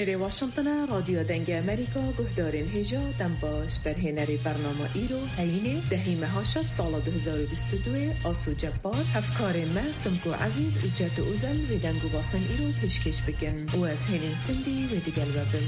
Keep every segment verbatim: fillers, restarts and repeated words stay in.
لێرێ واشنطنە رادیۆ دەنگی ئەمریکا گوهدارên هێژا دەم باش دەرهێنەری بەرنامە ئیرۆ هەینێ دەهیمە هاشە ساڵە دو هزار و بیست و دو ئاسو جەبار هەفکارên me سمک و عەزیز û cet û ûzel vê deng û basên îro pêşkêş bikin û ez hêlên sindî wê digel we bin.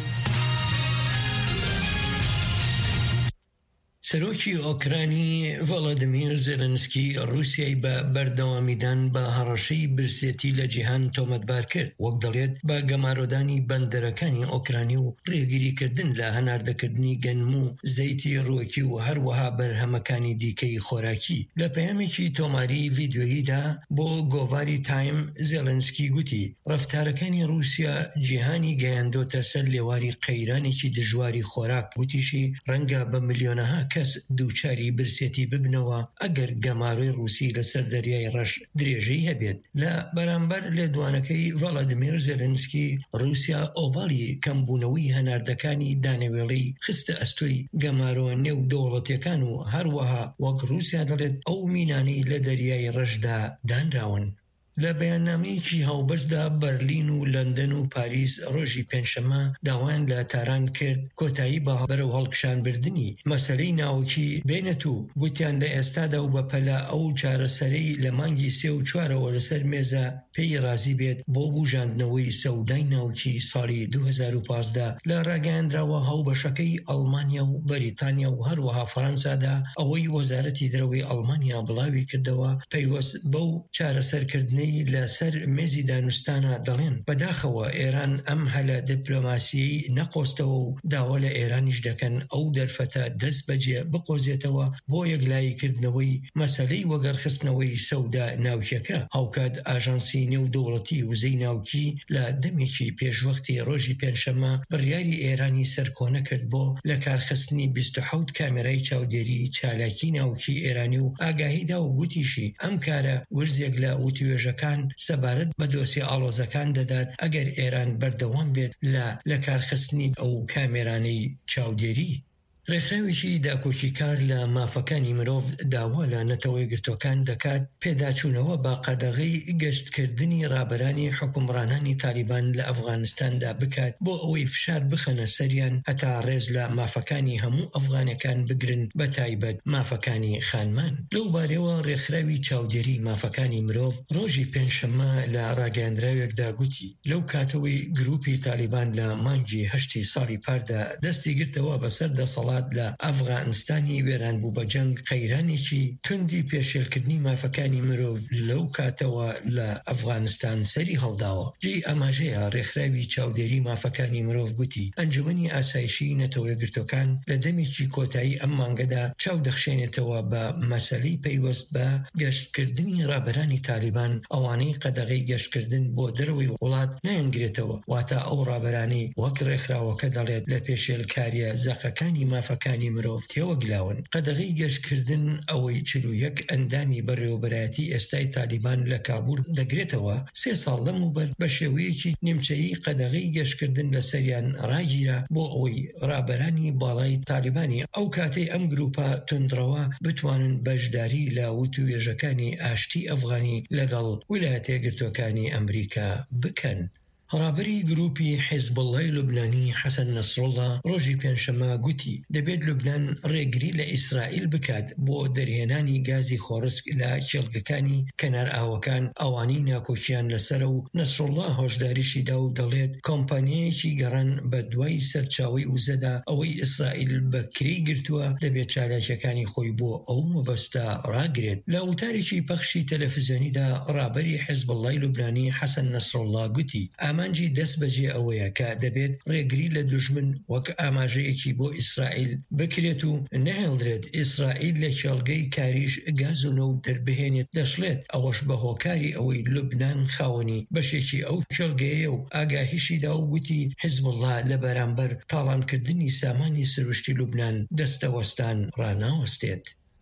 سەرۆکی ئۆکرانی ڤڵادیمیر زێلەنسکی ڕووسیای بە بەردەوامیدان بە هەڕەشەی برسێتی لە جیهان تۆمەتبار کرد، وەک دەڵێت بە گەمارۆدانی بەندەرەکانی ئۆکرانی و ڕێگریکردن لە هەناردەکردنی گەنم و زەیتی ڕۆکی و هەروەها بەرهەمەکانی دیکەی خۆراکی. لە پەیامێکی تۆماری ڤیدیۆییدا بۆ گۆڤاری تایم زێلەنسکی گوتی ڕەفتارەکانی ڕووسیا جیهانی گەیاندۆتە سەر لێواری قەیرانێکی دژواری خۆراک. گوتیشی ڕەنگە بە ملیۆنەها کەس دووچاری برسێتی ببنەوە ئەگەر گەمارۆی ڕووسی لەسەر دەریای ڕەش درێژەی هەبێت. لە بەرامبەر لێدوانەکەی ڤڵادیمیر زێلەنسکی ڕووسیا ئۆڤاڵی کەمبوونەوەی هەناردەکانی دانەوێڵەی خستە ئەستۆی گەمارۆ نێو دەوڵەتیەکان و هەروەها وەک ڕووسیا دەڵێت ئەو مینانەی لە دەریای ڕەشدا دانراون. لە بەیاننامەیەکی هاوبەشدا بەرلین و لەندەن و پاریس ڕۆژی پێنجشەمە داوایان لە تاران کرد کۆتایی بە بەرەو هەڵکشانبردنی مەسەلەی ناوکی بێنێت و گوتیان لە ئێستادا و بەپەلە ئەو چارەسەرەی لە مانگی سێ و چوارەوە لەسەر مێزە پێی رازی بێت بۆ بوژاندنەوەی سەودای ناوکی ساڵی دو هزار و پانزدە لە ڕاگەیاندراوە هاوبەشەکەی ئەڵمانیا و بەریتانیا و هەروەها فەڕەنسادا ئەوەی وەزارەتی دەرەوەی ئەڵمانیا بڵاوی کردەوە پەیوەست بەو چارەسەرکردنەی لەسەر مێزی دانوستانە دەڵێن بەداخەوە ئێران ئەم هەلە دیپلۆماسیی نەقۆستەوە و داوا لە ئێرانیش دەکەن ئەو دەرفەتە دەست بەجێ بقۆزێتەوە بۆ یەکلاییکردنەوەی مەسەلەی وەگەرخستنەوەی سەودا ناوکیەکە. هاوکات ئاژانسی نێودەوڵەتی وزەی ناوکی لە دەمێکی پێشوەختی ڕۆژی پێنجشەمە بڕیاری ئێرانی سەرکۆنە کرد بۆ لە کارخستنی بیست و حەوت کامێرای چاودێری چالاکی ناوکی ئێرانی و ئاگاهیدا و گوتیشی ئەم کارە ورزێک لە وتوێژەکان سەبارەت بە دۆسی ئاڵۆزەکان دەدات ئەگەر ئێران بەردەوام بێت لە لە کارخستنی ئەو کامێرانەی چاودێری. ڕێکخراوێکی داکۆچی کار لە مافەکانی مرۆڤ داوا لە نەتەوەی گرتوەکان دەکات پێداچوونەوە با قەدەغەی گەشتکردنی ڕابەرانی حکومڕانانی تالیبان لە ئەفغانستاندا بکات بۆ ئەوەی فشار بخەنە سەریان هەتا ڕێز لە مافەکانی هەموو ئەفغانەکان بگرن بە تایبەت مافەکانی خانمان. لەو بارەوە ڕێکخراوی چاودێری مافەکانی مرۆڤ ڕۆژی پێنجشەمە لە ڕاگەیاندراوێکدا گوتی لەو کاتەوەی گروپی تالیبان لە مانگی هەشتی ساڵی پاردا دەستی گرتەوە بەسەر دەسەڵات لە ئەفغانستانی وێران بوو بە جەنگ قەیرانێکی توندی پێشێلکردنی مافەکانی مرۆڤ لەو کاتەوە لە ئەفغانستان سەری هەڵداوە. جێی ئاماژەیە ڕێکخراوی چاودێری مافەکانی مرۆڤ گوتی ئەنجومەنی ئاسایشی نەتەوەی گرتوەکان لە دەمێکی کۆتایی ئەم مانگەدا چاو دەخشێنێتەوە بە مەسەلەی پەیوەست بە گەشتکردنی ڕابەرانی تالیبان ئەوانەی قەدەغەی گەشتکردن بۆ دەرەوەی وڵات نەیەنگرێتەوە واتە ئەو ڕابەرانەی وەک ڕێکخراوەکە دەڵێت لە پێشێلکاریە زەقەکانی مافەکانی مرۆڤ تێوەگلاون. قەدەغەی گەشتکردن ئەوەی چل و یەک ئەندامی بەڕێوەبەرایەتی ئێستای تالیبان لە کابوول دەگرێتەوە سێ ساڵ لەموبەر بە شێوەیەکی نیمچەیی قەدەغەی گەشتکردن لە سەریان ڕاگیرە بۆ ئەوەی ڕابەرانی باڵای تالیبانی ئەو کاتەی ئەم گروپە توندڕەوە بتوانن بەشداری لە وتوێژەکانی ئاشتی ئەفغانی لەگەڵ ویلایەتە یەکگرتووەکانی ئەمریکا بکەن. ڕابەری گروپی حیزبڵڵای لوبنانی حەسەن نەسڕڵڵا ڕۆژی پێنجشەمە گوتی دەبێت لوبنان ڕێگری لە ئیسرائیل بکات بۆ دەرهێنانی گازی خۆرسک لە کێڵگەکانی کەنار ئاوەکان ئەوانەی ناکۆچیان لەسرە و نەسڕڵڵا هۆشداریشیدا و دەڵێت کۆمپانیایەکی گەڕان بە دوای سەرچاوی وزەدا ئەوەی ئیسرائیل بەکرێی گرتووە دەبێت چالاکیەکانی خۆی بۆ ئەو مەبەستە ڕاگرێت. لە وتارێکی پەخشی تەلەڤیزیۆنیدا ڕابەری حیزبڵڵای لوبنانی حەسەن نەسڕڵڵا گوتی ئامانجی دەست بەجێ ئەوەیە کە دەبێت ڕێگری لە دوژمن وەک ئاماژەیەکی بۆ ئیسرائیل بکرێت و نەهێڵدرێت ئیسرائیل لە کێڵگەی کاریش گاز و نەوت دەربهێنێت دەشڵێت ئەوەش بە هۆکاری ئەوەی لوبنان خاوەنی بەشێکی ئەو کێڵگەیە و ئاگاهیشیدا و گوتی حیزبڵڵا لە بەرامبەر تاڵانکردنی سامانی سروشتی لوبنان دەستەوەستان ڕاناوەستێت.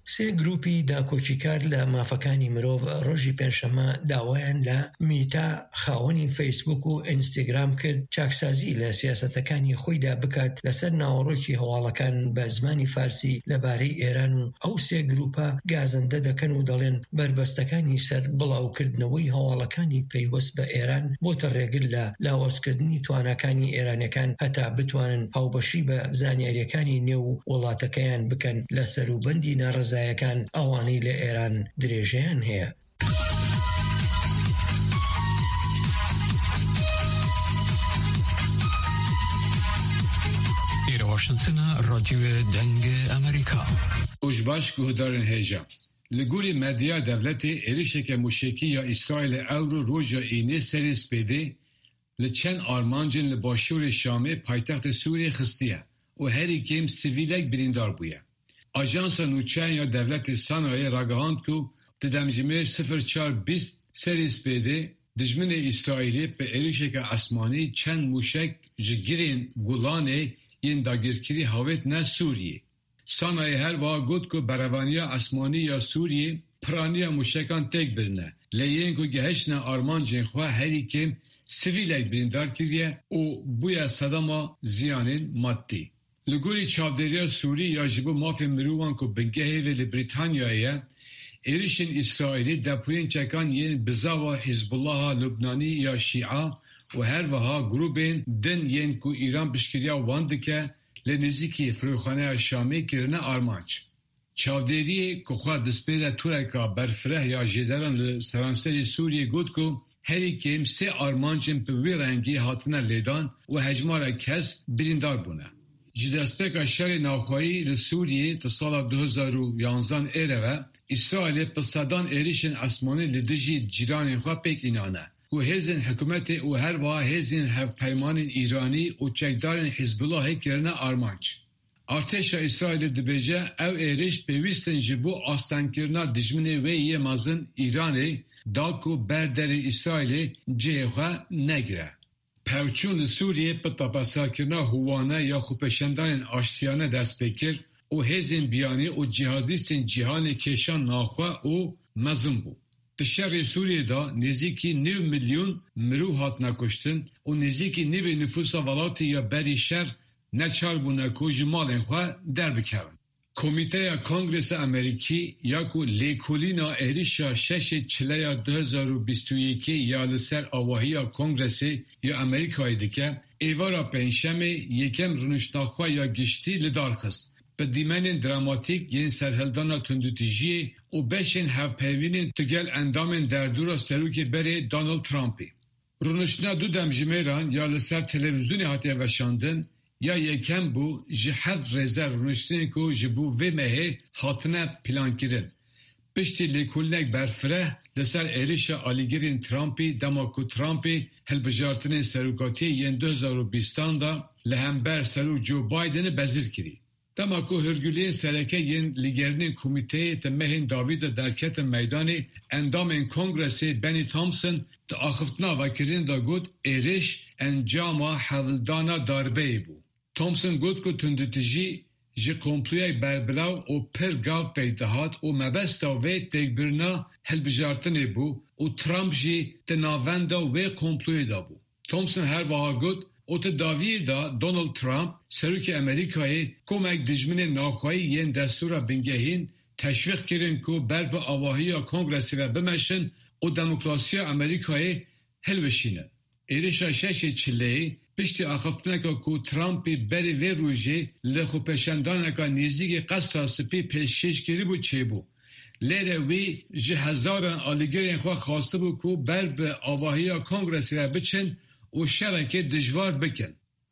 سێ گروپی داکۆچیکار لە مافەکانی مرۆڤ ڕۆژی پێنجشەممە داوایان لە میتا خاوەنی فەیسبوک و ئینستاگرام کرد چاکسازی لە سیاسەتەکانی خۆیدا بکات لەسەر ناوەڕۆکی هەواڵەکان بە زمانی فارسی لەبارەی ئێران و ئەو سێ گروپە گازەندە دەکەن و دەڵێن بربەستەکانی سەر بڵاوکردنەوەی هەواڵەکانی پەیوەست بە ئێران بۆتە ڕێگر لە لاوازکردنی توانەکانی ئێرانیەکان هەتا بتوانن هاوبەشی بە زانیاریەکانی نێو وڵاتەکەیان بکەن لە سەروبەندی ناڕزایەکان ئەوانەی لە ئێران درێژەیان هەیە. واشنطن رادیو دنگ امریکا اوجباش گهدارن هیجا لگوری مدیا دولت ایریشک موشکی یا اسرائیل اورو روژا اینه سریس پیده لچن آرمانجن لباشور شامه پایتخت سوریه خستیه و هری کم سیویلک بریندار بویه. آژانس نوچین یا دولت صنایع راگهاند کو تدمجمیر صفر چار بیست سریس پیده دجمن اسرائیلی به ایریشک اسمانی چند موشک جگیرین گولانه این داگیرکری هاویت نه سوریه. سانای هر واقع گود که بروانیا اسمانی یا سوریه پرانیا موشکان تک برنه. لیین که گهشنا آرمان جنخواه هری کم سیویلک بریندار کریه و بویا صداما زیانین مادی. لگوری چاودریا سوری یا جبو مافی مروان که بنگهی ولی بریتانیایه ایریشن اسرائیلی دپوین چکان یین بزاوا حزب الله لبنانی یا شیعه و هر وها گروبین دن ین کو ایران بشکریا واندکه لنزیکی فروخانه شامی کرنه آرمانچ. چاودری که خواه دسپیل تورکا برفره یا جدران لسرانسری سوریه گود که هری کم سه آرمانچن په وی رنگی هاتنه لیدان و هجمار کس بریندار بونه. جدسپیک شر ناوخواهی لسوریه تا سال دو هزار و یازده ایره و اسرائیل په صدان ایریشن اسمانی لدجی جیران خواه پیک اینانه. و هزین حکومت و هر واه هزین هفپیمان ایرانی و چکدارن حزب الله کرنه آرمانچ. ارتش اسرائیل دبیجه او ایریش پیوستن جبو آستان کرنه دجمنه و یه مازن ایرانی داکو بردر اسرائیل جهخوا نگره. پوچون سوریه په تپاسا کرنه هوانه یا خوپشندان آشتیانه دست بکر و هزین بیانی و جهادیستین جهان کشان ناخوا و مزم بود. دشهر سوریه دا نزدیکی نو میلیون مرو هات نکشتن و نزدیکی نو نفوس ولاتی یا بری شهر نچار بونه که جمالن خواه در بکرن. کمیته کنگرس امریکی یا که لیکولینا ایریشا شش چلیا دو هزار و بیست و یک یا لسر آواهی کنگرسی یا امریکایی دکه ایوارا پنجشنبه یکم رونشناخوا یا گشتی لدار خست. به دیمن دراماتیک ین سرهلدانا تندوتیجی و بشین هفپیوینین تگل اندامن در دورا سروکی بره دانالد ترامپی. رونشنا دو دمجمیران یا لسر تلویزیونی حتی وشاندن یا یکم بو جه هفت رزر رونشتین که جبو و مهه حتنه پلان کرن. پشتی لیکولنک برفره لسر ایریشا آلیگرین ترامپی دماکو ترامپی هلبجارتن سروکاتی ین دو هزار و بیستان دا لهمبر سرو جو بایدن بزیر کری. دماکو هرگولی سرکه ین لیگرنین کمیته تمهین داوید درکت میدانی اندامین کنگرسی بنی تامسن تا آخفتنا و کرین دا گود ایریش انجاما حولدانا داربه بو. تامسن گود که تندتجی جی کمپلیای بربلاو و پر گاو پیدهات و مبستا و تکبرنا هلبجارتنی بو و ترامپ جی تناوندا و کمپلی دا بو. تامسن هر واقع گود او ته داویر دا دونالد ترامپ سروک امریکایی کمک دجمن ناخواهی ین دستورا بنگهین تشویق کرن که بر به آواهی کنگرسی و بمشن و دموکراسی امریکایی هل بشینن. ایریشا شش چلهی پشتی آخفتنکا که ترامپی بری وی روژه لخو پشندانکا نیزیگ قصد سپی پیشش گیری بود چه بود. لیره وی جه هزاران آلیگرین خواه خواسته بود که بر به آواهی کنگرسی و بچن و شرکه دجوار بکن.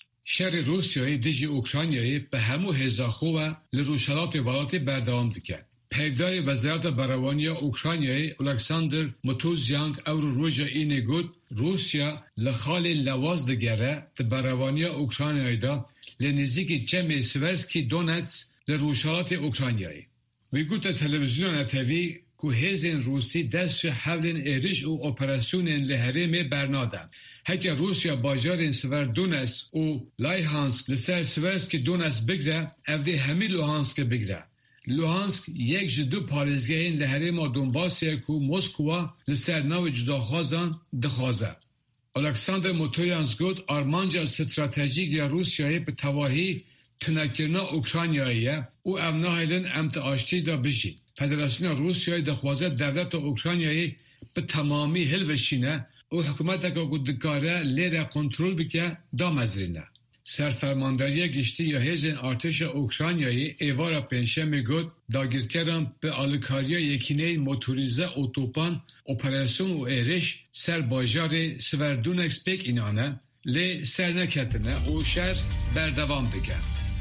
شر روسیای دجی اوکراینیای به همو هزاخو و لروشالات والاتی بردوام دکن. پیگدار وزارت بروانیا اوکراینیای الکساندر متوزیانگ او روژا اینه گود روسیا لخال لواز دگره ده بروانیا اوکراینیای دا لنزیک جمع سورسکی دونتس لروشالات اوکراینیای. وی گود تلویزیون نتوی که هزین روسی دست حولین ایریش و اپراسیونین لحرم برنادن. هک روسیا باجارین سور دونس و لایهانسک لسر سورسکی دونس بگذره افده همی لوهانسک بگذره. لوهانسک یک ji du parêzgehên li herêma Donbasê ku Moskwa li ser navê cudaxwazan dixwaze. Alexander Motoyans got armanca stratejîk ya Rusyayê bi tevahî tunekirina Ukraynayê ye û ev nahêlin em ti aştî da bijîn. Federasyona Rusyayê dixwaze devleta Ukraynayê bi temamî hilveşîne û hikûmeteka ku dikare lêre kontrol bike damezrîne. Serfermandariya giştî ya hêzên artêşa Ukraynayê êvara pênşemê got dagirkeran bi alîkariya yekîneyên motorîze otopan operasyon û êrîş ser bajarê Sverdonetsk pêk înane lê serneketine û şer berdewam dike.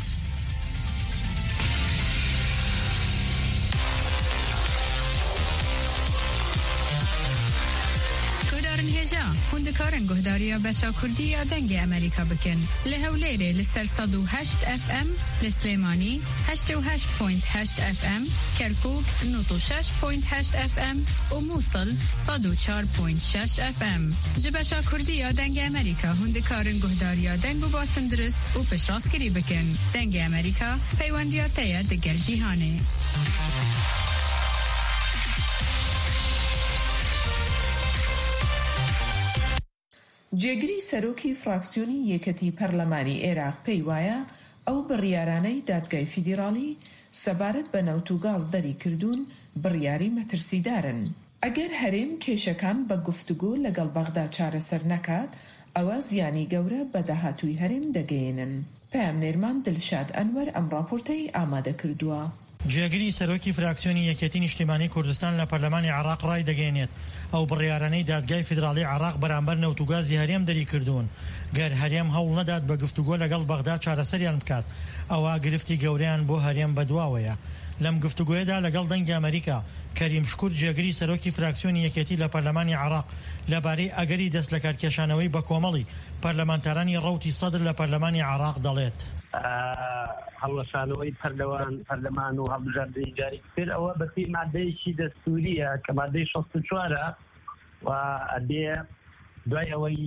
هێژا هوندکارن گوهداریە بەشا کوردیە دەنگی ئەمریکا بکەن لە هەولێرێ لەسەر سەد و هەشت ئەف ئەم لە سلێمانی هەشتە و هەشت پۆینت هەشت ئەف ئەم کەرکووک نۆت و شەش پۆینت هەشت ئەف ئەم و مووسڵ سەد و چوار پۆینت شەش ئەف ئەم ji بەشا کوردیە دەنگی ئەمریکا هوندکارن گوهداریە دەنگ و باسن درست و پشتڕاستکردی بکەن دەنگی ئەمریکا پەیوەندیە تەیە دەگەل جیهانێ. جێگری سەرۆکی فراکسیۆنی یەکەتی پەرلەمانی عێراق پێی وایە ئەو بڕیارانەی دادگای فیدراڵی سەبارەت بە نەوت و گاز دەری کردوون بڕیاری مەترسیدارن. ئەگەر هەرێم کێشەکان بە گفتوگۆ لەگەڵ بەغدا چارەسەر نەکات ئەوە زیانی گەورە بە داهاتووی هەرێم دەگەیەنن. پەیامنێرمان دڵشاد ئەنوەر ئەم راپۆرتەی ئامادە کردووە. جێگری سەرۆکی فراکسیۆنی یەکێتی نیشتیمانی کوردستان لە پەرلەمانی عێراق ڕای دەگەێنێت ئەو بڕیارانەی دادگای فیدراڵی عێراق بەرامبەر نەوتوگازی هەرێم دەری کردوون گەر هەرێم هەوڵ نەدات بە گفتوگۆ لەگەڵ بەغدا چارەسەریان بکات ئەوە گرفتی گەورەیان بۆ هەرێم بەدواوەیە. لەم گفتوگۆیەدا لەگەڵ دەنگی ئەمریکا کەریم شکور جێگری سەرۆکی فراکسیۆنی یەکێتی لە پەرلەمانی عێراق لەبارەی ئەگەری دەست لە کارکێشانەوەی بە کۆمەڵی پەرلەمانتارانی ڕەوتی سەدر لە پەرلەمانی عێراق دەڵێت. هەڵەشانەوەی پەرلەوان پەرلەمان و هەڵبژاردنی جاری کرد ئەوە بەپێی مادەیەکی دەستوریە کە مادەی شەست و چوارە و ئەبێ دوای ئەوەی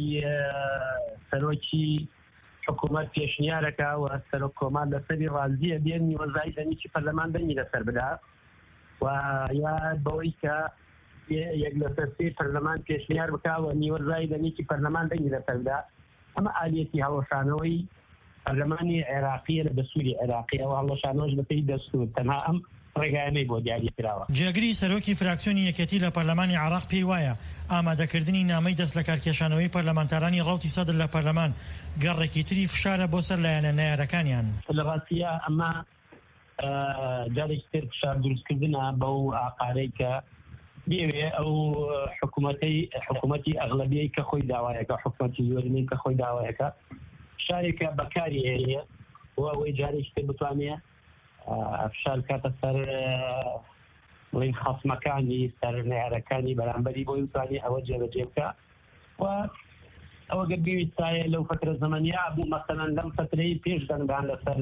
سەرۆکی حکوومەت پێشنیارەکە و سەرۆک کۆمان لەسەری ڕازیە بێن نیوەزایی دەنگی پەرلەمان دەنگی لەسەر بدات و یا بەوەی کە یەک لەسەر سێ پەرلەمان پێشنیار بکاوە نیوەزایی دەنگی پەرلەمان دەنگی لەسەر بدات. ئەمە ئالیەتی هەڵەشانەوەی پەرلەمانی عێراقیە لە دەستوری عێراقیە و هەڵەشانەوەش بەپێی دەستور تەنها ئەم ڕێگایانەی بۆ دیاری کراوە. جێگری سەرۆکی فراکسیۆنی یەکێتی لە پەرلەمانی عێراق پێی وایە ئامادەکردنی نامەی دەست لە کارکێشانەوەی پەرلەمانتارانی ڕەوتی سەدر لە پەرلەمان گەڕێکی تری فشارە بۆ سەر لایەنە نایارەکانیان. لە ڕاستیە ئەمە جارێکی تر فشار دروستکردنە بەو ئاقارەی کە دەوێ ئەو حکوومەتی حکوومەتی ئەغلەبیەی کە خۆی داوایەکە حکوومەتی زۆرینەی کە خۆی داوایەکە شارێکە بەکاری هەیە بۆ ئەوەی جارێکی تر بتوانێت فشار کاتە سەر بڵین خەسمەکانی سەر نێرەکانی بەرامبەری بۆی بتوانێت ئەوە جێبەجێ بکە و ئەوە گەر بیویستایە لەو فترە زەمەنیە بوو مەسەلەن لەم فترەی پێش دەنگان لەسەر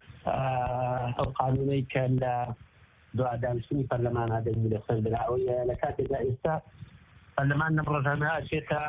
ئەو قانونەی کە لە دوادانشتنی پەرلەمانە دەنگی لەسەر برا ئەوەیە لە کاتێکدا ئێستا پەرلەمان لەم ڕۆژانە ئەچێتە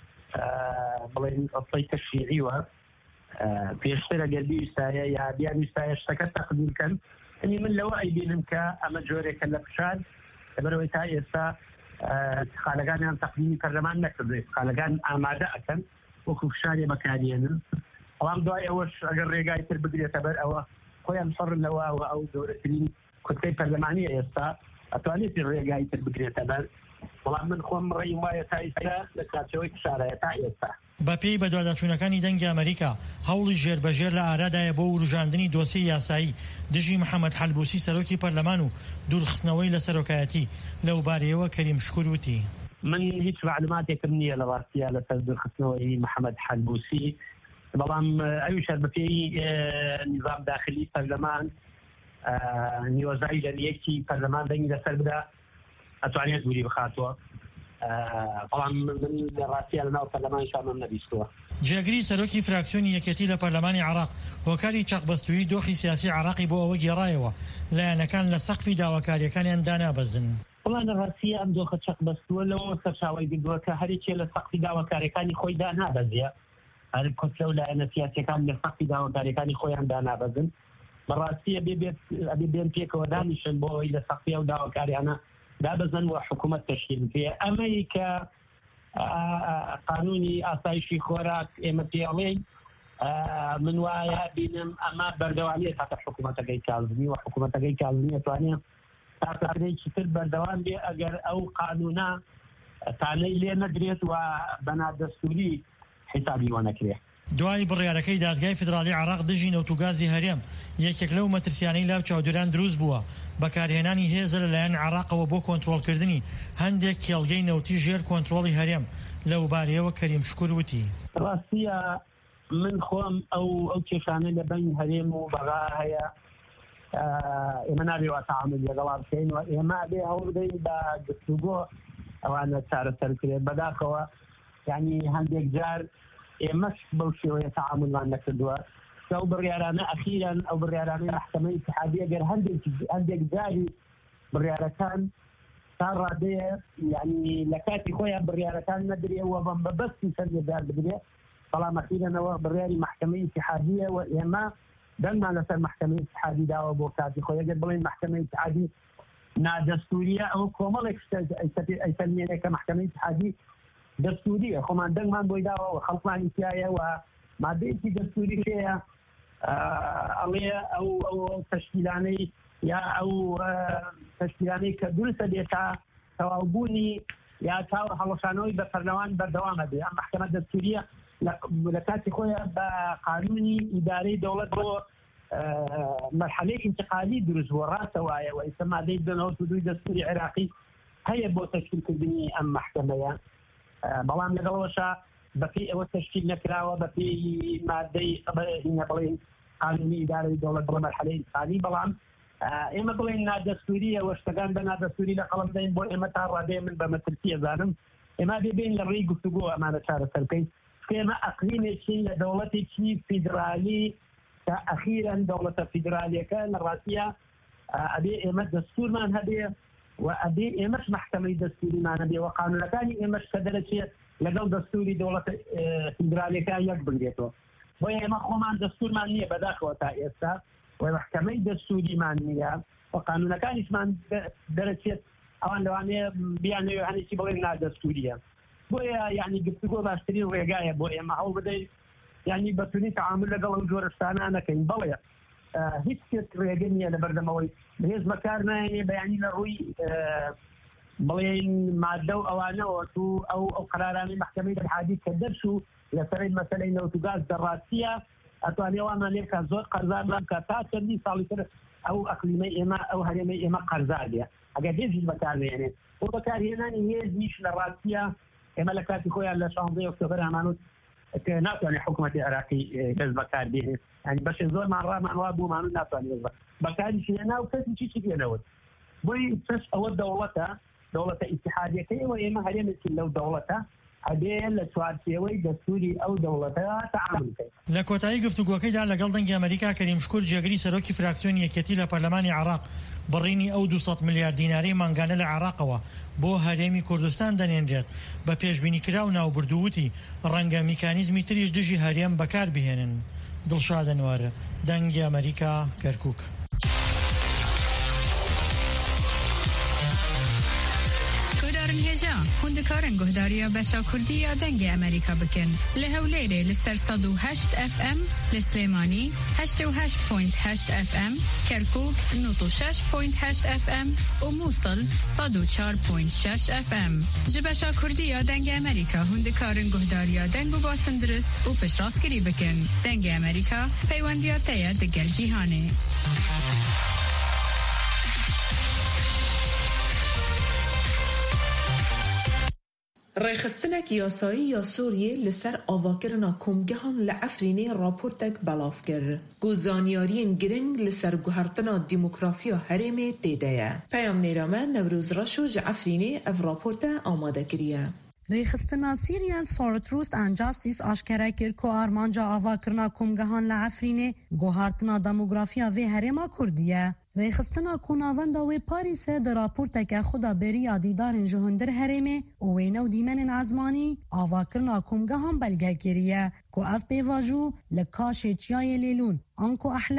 بڵین ئەسڵی تەشریعیوە پێشتر ئەگەر بیویستایە یا بیان ویستایە شتەکە تەقدیمکەن ئەنی من لەوە ئەیبینم کە ئەمە جۆرێکە لە فشار لەبەرەوەی تا ئێستا خالەکانیان تەقدیمی پەرلەمان نەکردوێت خالەکان ئامادە ئەکەن وەکو فشارێ بەکارێنن بەڵام دوای ئەوەش ئەگەر ڕێگای تر بگرێتە بەر ئەوە خۆیان سەڕن لەوە و ئەو گەورەترین کورتەی پەرلەمانیە ئێستا ئەتوانێت ڕێگای تر بگرێتە بەر بەڵام من خۆم ڕێیم وایە تا ئێستا لە کاتەوەی فشارەیە تا ئێستا. بەپێی بە دواداچوونەکانی دەنگی ئەمریکا هەوڵی ژێربەژێر لە ئارادایە بۆ وروژاندنی دۆسی یاسایی دژی محەممەد حەلبوسی سەرۆکی پەرلەمان و دوورخستنەوەی لە سەرۆکایەتی لەو بارەیەوە کەریم شکور وتی من هیچ معلوماتێکم نییە لە ڕاستیە لەسەر دوورخستنەوەی محەممەد حەلبوسی بەڵام ئەویش بەپێی نظام داخلی پەرلەمان نیوەزایی لەنیەکی پەرلەمان دەنگی لەسەر بدا ئەتوانێت دووری بخاتوە بەڵام من لە ڕاستیە لەناو پەرلەمانی شامم نەبیستووە. جێگری سەرۆکی فراکسیۆنی یەکێتی لە پەرلەمانی عێراق هۆکاری چاقبەستووی دۆخی سیاسی عێراقی بۆ ئەوە گێڕایەوە لایەنەکان لە سەقفی داواکاریەکانیان دانابەزن. وڵا لە ڕاستیە ئەم دۆخە چاقبەستووە لەوە سەرچاوەی گردووە کە هەرێکێ لە سەقفی داواکاریەکانی خۆی دانابەزیە هەر کۆچە و لایەنە سیاسیەکان لە سەقفی داواکاریەکانی خۆیان دانابەزن بەڕاستی ئەبێ بێن پێکەوە دانیشن بۆەوەی لە سەختیە و داواکاریانە دابەزن و حکوومەت تەشکیل پێ ئەمەی کە قانونی ئاسایشی خۆراک ئێمە پێڵێ من وایە بینم ئەمە بەردەوامێت هاتە حکوومەتەکەی کاڵمی و حکوومەتەکەی کاڵمی ئەتوانێ تاکارێکی تر بەردەوام بێ ئەگەر ئەو قانونا تانەی لێ نەدرێت و بەنا دەستوری حسابی وەنەکرێ. دوای بڕیارەکەی دادگای فدرالی عراق دژی نەوتوگازی هەرێم یەکێک لەو مەترسیانەی لاو چاودێران دروست بووە بەکارهێنانی هێزە لەلایەن عراقەوە بۆ کۆنتڕۆڵکردنی هەندێک کێڵگەی نەوتی ژێر کۆنتڕۆڵی هەرێم لەو بارەیەوە کەریم شکور وتی ڕاستیە من خۆم ئەو ئەو کێشانە لە بین هەرێم و بەغا هەیە ئێمە نابێوە تەعامل لەگەڵا بکەین و ئێمە بێ هەوڵ بدەین بە گفتوگۆ ئەوانە چارەسەرکرێت بەداخەوە یعنی هەندێک جار ئێمەش بەو شێوەیە تەعاملمان نەکردووە ئەو بڕیارانە ئەخیران ئەو بڕیارانەی مەحکەمەی ئیتحادیە گەر هەندێک جاری بڕیارەکان تا ڕادەیە یعنی لە کاتی خۆیان بڕیارەکان نەدرێەوە بەم بەبەستی سەرێ دار بدرێ بەڵام ئەخیرەنەوە بڕیاری مەحکەمەی ئیتحادیە و ئێمە دەنگمان لەسەر مەحکەمەی ئیتحادی داوە بۆ کاتی خۆی ئەگەر بڵێن مەحکەمەی ئیتحادی نادەستوریە ئەو کۆمەڵێک ئەیسەلمێنێ کە مەحکەمەی ئیتحادی دەستوریە خۆمان دەنگمان بۆی داوە و خەڵکمانی تایە و مادەیەکی دەستوری هەیە ئەڵێ ئەو ئەو تەشکیلانەی یا ئەو تەشکیلانەی کە دروستە بێت تا تەواوبوونی یا تا هەڵەشانەوەی بە پەرلەوان بەردەوامە بێ ئەم مەحکەمە دەستوریە لە کاتی خۆیان بە قانونی ئیدارەی دەوڵەت بۆ مەرحەلەی انتقالی دروست بووە ڕاستەوایە و ئێستا مادەی دوو دوی دەستوری عێراقی هەیە بۆ تەشکیلکردنی ئەم مەحکەمەیە بەڵام لەگەڵەوەشە بەپێی ئەوە تەشکیل نەکراوە بەپێی مادەی بڵێن قانونی ئیدارەی دەوڵەت بڵە مەرحەلەی انتقالی بەڵام ئێمە بڵێن نادەستوریە وەشتەکان بە نادەستوری لە قەڵم دەین بۆ ئێمە تا ڕادەیە من بە مەترسی ئەزانم ئێمە دەبین لە ڕێی گفتوگۆ ئەمانە چارەسەر بکەین ئێمە ئەقلیمێکی لە دەوڵەتێکی فیدرالی کە ئەخیرەن دەوڵەتە فیدرالیەکە لە ڕاستیە ئەبێ ئێمە دەستورمان هەبێ و ئەبێ ئێمەش مەحکەمەی دەستوریمانە بێ و قانونەکانی ئێمەش کە دەرەچێت لەگەڵ دەستوری دەوڵەتە فیدرالیەکە یەک بگرێتەوە بۆ ئێمە خۆمان دەستورمان نییە بەداخەوە تا ئێستا و محکمەی دەستوریمان نییە و قانونەکانیشمان دەرەچێت ئەوان لەوانەیە بیانەوێ هەنێکی بڵێن نادەستوریە بۆیە یعنی گفتوگۆ باشترین ڕێگایە بۆ ئێمە هەوڵ بدەین یعنی بەتونی تەعامل لەگەڵ ئەو جۆرە شتانە نەکەین بەڵێ هیچ کەس ڕێگە نییە لە بەردەمەوەی بەهێز بەکار نایێنێ بەیانی لە ڕووی بڵێن مادە و ئەوانەوە تو ئەو ئەو قرارانی محکمەی ئیتحادی کە دەرچوو لەسەرەی مەسەلەی نەوتوگاز دەڕاستیە ئەتوانێ وامان لێ کە زۆر قەرزار بڵام کە تا چەندی ساڵی تر ئەو ئەقلیمەی ئێمە ئەو هەرێمەی ئێمە قەرزار بێ ئەگەر هێزیش بەکارهێنێت بۆ بەکارهێنانی هێزیش لە ڕاستیە ئێمە لە کاتی خۆیان لە شانزەی ئۆکتۆبەر ئەمانوت کە ناتوانێت حکوومەتی عێراقی هێز بەکار بێنێت ینی بەشێ زۆرمان ڕامان وا بوومان و ناتوانێت بەکاریش هێنا و کەسی چی چی پێنەوت بۆی پس ئەوە دەوڵەتە دەوڵەتە ئیتحادیەکەی و ئێمە هەرێمێکی لەو دەوڵەتە ئەبێ لە چوارچێوەی دەستوری ئەو دەوڵەتە تەعامل بکەین. لە کۆتایی گفتوگۆکەیدا لەگەڵ دەنگی ئەمریکا کەریم شکور جێگری سەرۆکی فراکسیۆنی یەکێتی لە پەرلەمانی عێراق بڕینی ئەو دووسەد ملیار دیناری مانگانە لە عێراقەوە بۆ هەرێمی کوردستان دەنێنرێت بە پێشبینیکرا و ناوبردووتی ڕەنگە میکانیزمی تریش دژی هەرێم بەکار بهێنن. دڵشاد ئەنوار، دەنگی ئەمریکا، کەرکووک. هێژا هوندکارن گهداریا بەشا کوردی یا دەنگی ئەمریکا بکەن لە هەولێرێ لەسەر سەد و هەشت ئەف ئەم لە سلێمانی هەشتە و هەشت پۆینت هەشت ئەف ئەم کەرکووک نۆت و شەش پۆینت هەشت ئەف ئەم و مووسڵ سەد و چوار پۆینت شەش ئەف ئەم ji بەشا کوردی یا دەنگی ئەمریکا هوندکارن گهداریا دەنگ و باسن درست و پشتڕاستکردی بکەن. دەنگی ئەمریکا پەیوەندیە تەیە دەگەل جیهانێ. ڕێخستنێک یاسایی یا سووریە لەسەر ئاواکردنا کۆمگەهان لە ئەفرینێ راپۆرتێک بەڵاو کرد. گوزانیاریên giring li ser guhertina dîmokrafiya herêmê têdeye. Peyamnêrame Newroz Reşo ji Efrînê ev raporte amade kiriye. Rêxistina Syrians for Truth and Justice aşkere kir ku armanca avakirina komgehan li Efrînê guhertina demografiya vê herêma Kurdî ye. Rêxistina kunavenda wê Parîsê di raporteke xwe de beriya dîdarên ji hundir herêmê û wênew dîmenên ezmanî avakirina komgehan belge kiriye ku ev pêvajo li Kaşê Çiyayê Lêlûn, Anko Ehlem,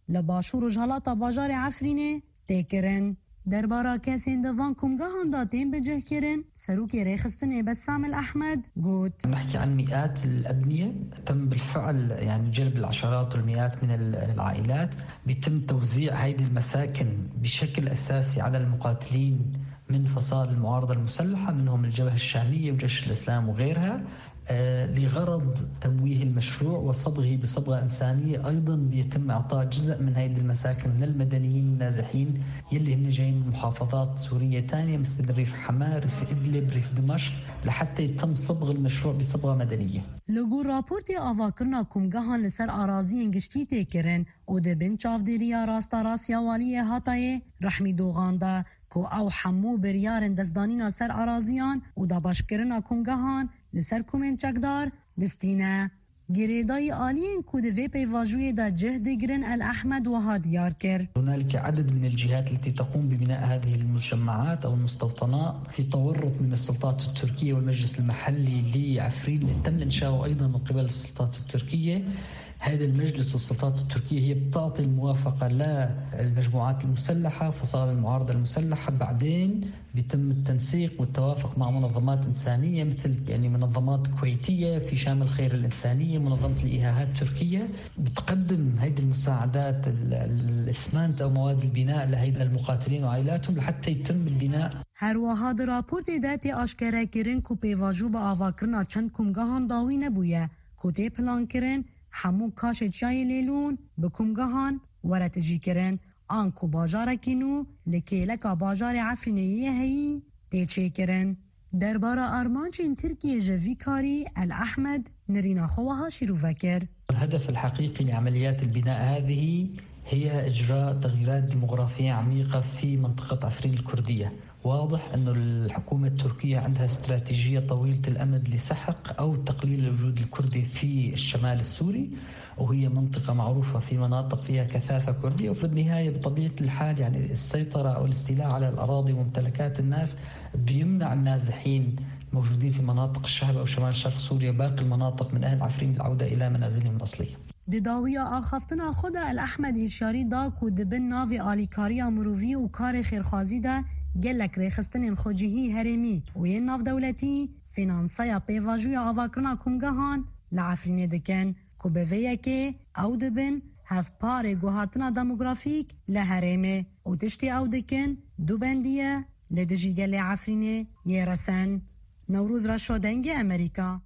لباشور و جهلاتا باجار عفرینه تکرن. درباره کسین دوان کمگاهان داتين بجه كرن سروكي ريخستني بسام الأحمد قوت نحكي عن مئات الأبنية تم بالفعل يعني جلب العشرات والمئات من العائلات. بيتم توزيع هذه المساكن بشكل أساسي على المقاتلين من فصائل المعارضة المسلحة منهم الجبهة الشامية وجيش الإسلام وغيرها آه لغرض تمويه المشروع وصبغه بصبغة إنسانية. أيضا بيتم إعطاء جزء من هذه المساكن من المدنيين النازحين يلي هن جايين من محافظات سورية تانية مثل ريف حماة، ريف إدلب، ريف دمشق، لحتى يتم صبغ المشروع بصبغة مدنية. لغو راپورتی آواکرنا کمگاهان لسر آرازی انگشتی تکرن و دبن چافدیریا راستا راسیا والی هاتای رحمی دوغاندا کو او حمو بریارن دزدانینا سر آرازیان و دا باشکرنا کمگاهان لسر کومن چکدار دستینه. گریدای آلین کود في بيواجوي دا جهد جرن الأحمد وهاديار كر. هنالك عدد من الجهات التي تقوم ببناء هذه المجمعات أو المستوطنات في تورط من السلطات التركية والمجلس المحلي لعفرين اللي تم إنشاؤه أيضا من قبل السلطات التركية. هذا المجلس والسلطات التركية هي بتعطي الموافقة للمجموعات المسلحة فصائل المعارضة المسلحة. بعدين بيتم التنسيق والتوافق مع منظمات إنسانية مثل يعني منظمات كويتية في شامل خير الإنسانية، منظمة الإيهاءات التركية بتقدم هذه المساعدات الإسمنت أو مواد البناء لهذه المقاتلين وعائلاتهم لحتى يتم البناء. هر وهاد راپورت داتی آشکارا کرن کو پیواجو با آواکرنا چند کمگاهان داوی نبویه کوتی پلان کرن همون کاش چای لیلون بکمگاهان ورت جی کرن آنکو باجار کینو لکیلکا باجار عفرینیه هی تیچه کرن. درباره آرمانچین ترکیه جوی کاری الأحمد نرینا خواها شروع فکر. الهدف الحقيقي لعمليات البناء هذه هي إجراء تغييرات ديموغرافية عميقة في منطقة عفرين الكردية. واضح أن الحكومة التركية عندها استراتيجية طويلة الأمد لسحق أو تقليل الوجود الكردي في الشمال السوري، وهي منطقة معروفة في مناطق فيها كثافة كردية، وفي النهاية بطبيعة الحال يعني السيطرة أو الاستيلاء على الأراضي وممتلكات الناس بيمنع النازحين موجودين في مناطق الشعب أو شمال شرق سوريا باقي المناطق من أهل عفرين العودة إلى منازلهم الأصلية. دداویا آخفتنا خود الأحمد هشاری دا کو دبن ناوی آلیکاریا مروی و کار خیرخوازی دا گلک ریخستن خوجهی هرمی و یه ناو دولتی فینانسایا پیواجوی آواکرنا کمگاهان لعفرینه دکن کو بویه که او دبن هف پار گوهارتنا دموگرافیک لهرمه و تشتی او دکن دو بندیه لدجی گل عفرینه یه رسن. نوروز را شدنگ امریکا.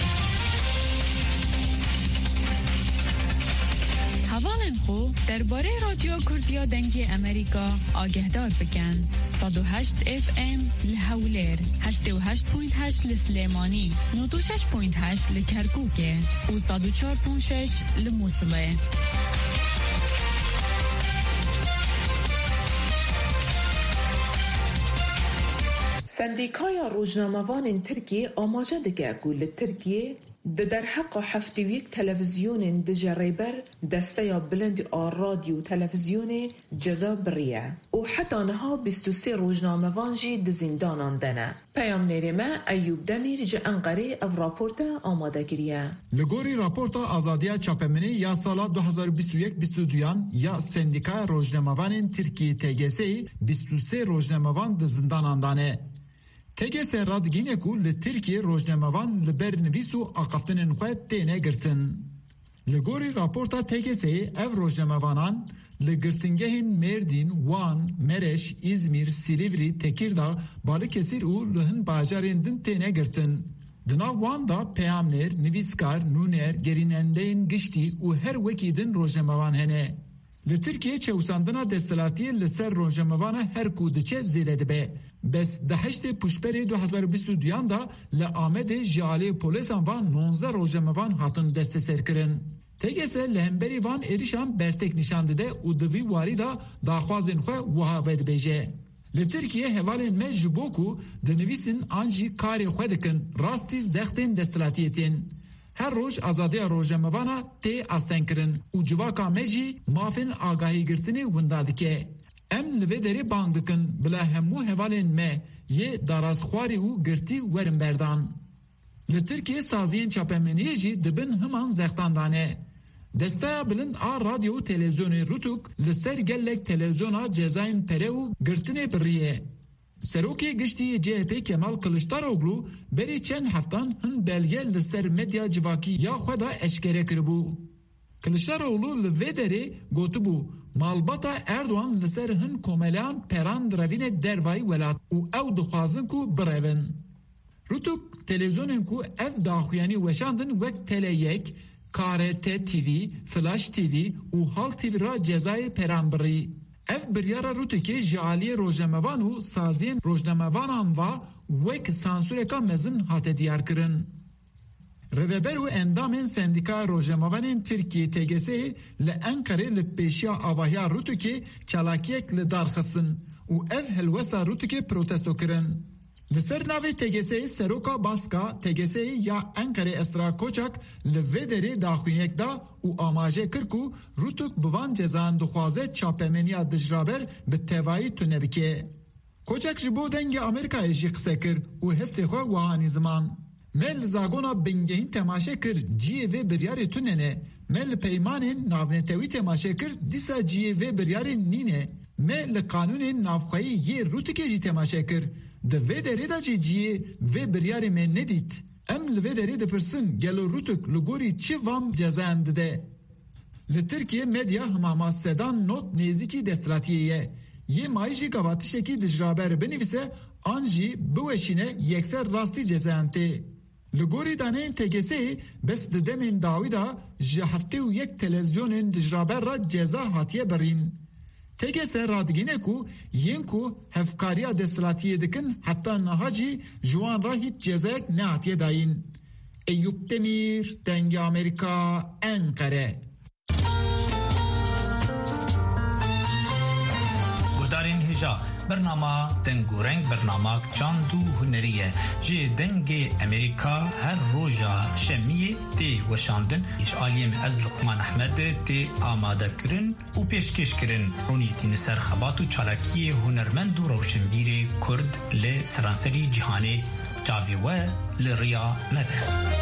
حوالن خو درباره رادیو کردیا دنگی امریکا آگهدار بکن. صد و هشت اف ام لحولیر، هشت و هشت پوینت هشت لسلیمانی، نود و شش پوینت هشت لکرکوکه و صد و چهار پوینت شش لموصله. سندیکای روزنامه‌وان ترکیه آماده دگه گول ترکیه در حق هفته یک تلویزیون دجریبر دسته یا بلند آر رادیو و تلویزیون جزا بریه و حتی نها بیست و سه روزنامه‌وان جی دزیندانان دنه. پیام نیرمه ایوب دمیر جه انقره او راپورت آماده گریه. لگوری راپورت آزادیا چاپمنی یا سال دو هزار و بیست و یک بیست و دو یا سندیکای روزنامه‌وان ترکیه تی گی سی بیست و سه روزنامه‌وان دزیندانان دانه. T G S radgine ku li Tirkiye rojnamevan li ber nivîs û aqaftinên xwe têne girtin. Li gorî raporta T G S'yê ev rojnamevanan li girtingehên Mêrdîn, Wan, Mereş, İzmir, Silivri, Tekirdağ, Balıkesir û li hin bajarên din têne girtin. Di nav wan da peyamnêr, nivîskar, nûner, gerînendeyên giştî û her wekî din rojnamevan hene. Li Tirkiye çewsandina destelatiyê li ser rojnamevana her ku diçe zêde dibe. Bes di heştê puşberê du hezar û bîst û duyan da li Amedê ji aliyê polîsan van nonzdeh rojnamevan hatin desteserkirin. T G S li hemberî van êrişan bertek nîşan dide û di vî warî da daxwazên xwe wiha vedibêje. Li Tirkiye hevalên me ji bo ku dinivîsin an jî karê xwe dikin rastî zextên destelatiyetên. Her roj azadiya rojnamevana tê astenkirin û civaka me jî mafên agahîgirtinê winda dike. Em li vê derê bang dikin bila hemû hevalên me yê darazxwarî û girtî werin berdan. Li Tirkiye saziyên çapemeniyê jî dibin himan zextandane. دستا بلند آ رادیو و تلویزیون روتوک لسر گلک تلویزیونا جزاین پره و گرتنه بریه. سروکی گشتی جه پی کمال کلشتاروگلو بری چند هفتان هن بلگه لسر مدیا جواکی یا خدا اشکره کربو. کلشتاروگلو لوی داره گوتو بو مالباتا اردوان لسر هن کوملان پران دروین دروای ولات و او دخوازن کو برون. روتوک تلویزیونن کو اف داخویانی وشاندن وک تله یک کارت تیوی، فلاش تیوی و حال تیوی را جزای پران بری. اف بریارا روتوکی جعالی روزنامه‌وان و سازین روزنامه‌وانان و وک سانسورکا مزن هات دیار کرن. رهبر و اندام سندیکا روزنامه‌وان ترکیه تی گی سی لانکره لپیشیا آواهیا روتوکی چالاکیک لدارخستن و اف هلوسا روتوکی پروتستو کرن. لسر ناوی تی گی سی سروکا باسکا تی گی سی یا انکره استرا کوچک لوی دری داخوینیک دا و آماجه کرکو روتوک بوان جزان دخوازه چاپمنیا دجرابر به تیوایی تو نبکه. کوچک جبو دنگ امریکای جی قصه کر و هستی خواه وحانی زمان. مل زاگونا بنگهین تماشه کر جیه و بریاری تو ننه. مل پیمانین ناونتوی تماشه کر دیسا جیه و بریاری نینه. مل قانون نافخوایی یه روتوکی جی تماشه کر. ده وی دره دا چی جیه وی بریاری من ندید. ام لوی دره ده پرسن گلو روتوک لگوری چی وام جزاند ده. لترکیه مدیا هماما سدان نوت نیزیکی دستلاتیه یه مایشی گواتشکی دجرابر بنویسه آنجی بوشینه یکسر راستی جزانته. لگوری دانه تگسه بس ددمین داویدا جهفته و یک تلویزیون دجرابر را جزا هاتیه برین. تگسه رادگینه کو ین کو هفکاریا دستلاتیه دکن حتی نهاجی جوان را هیچ جزایک نهاتیه داین. ایوب دمیر دنگ امریکا انقره. گودارین هجا برنامه دنگو رنگ برنامه چاندو هنریه جه دنگ امریکا هر روژا شمیه تی وشاندن ایش آلیم از لقمان احمد تی آماده کرن و پیشکش کرن رونیتین سرخبات و چالاکی هنرمند و روشنبیر کرد ل سرانسری جهانی جاوی و لریا مده.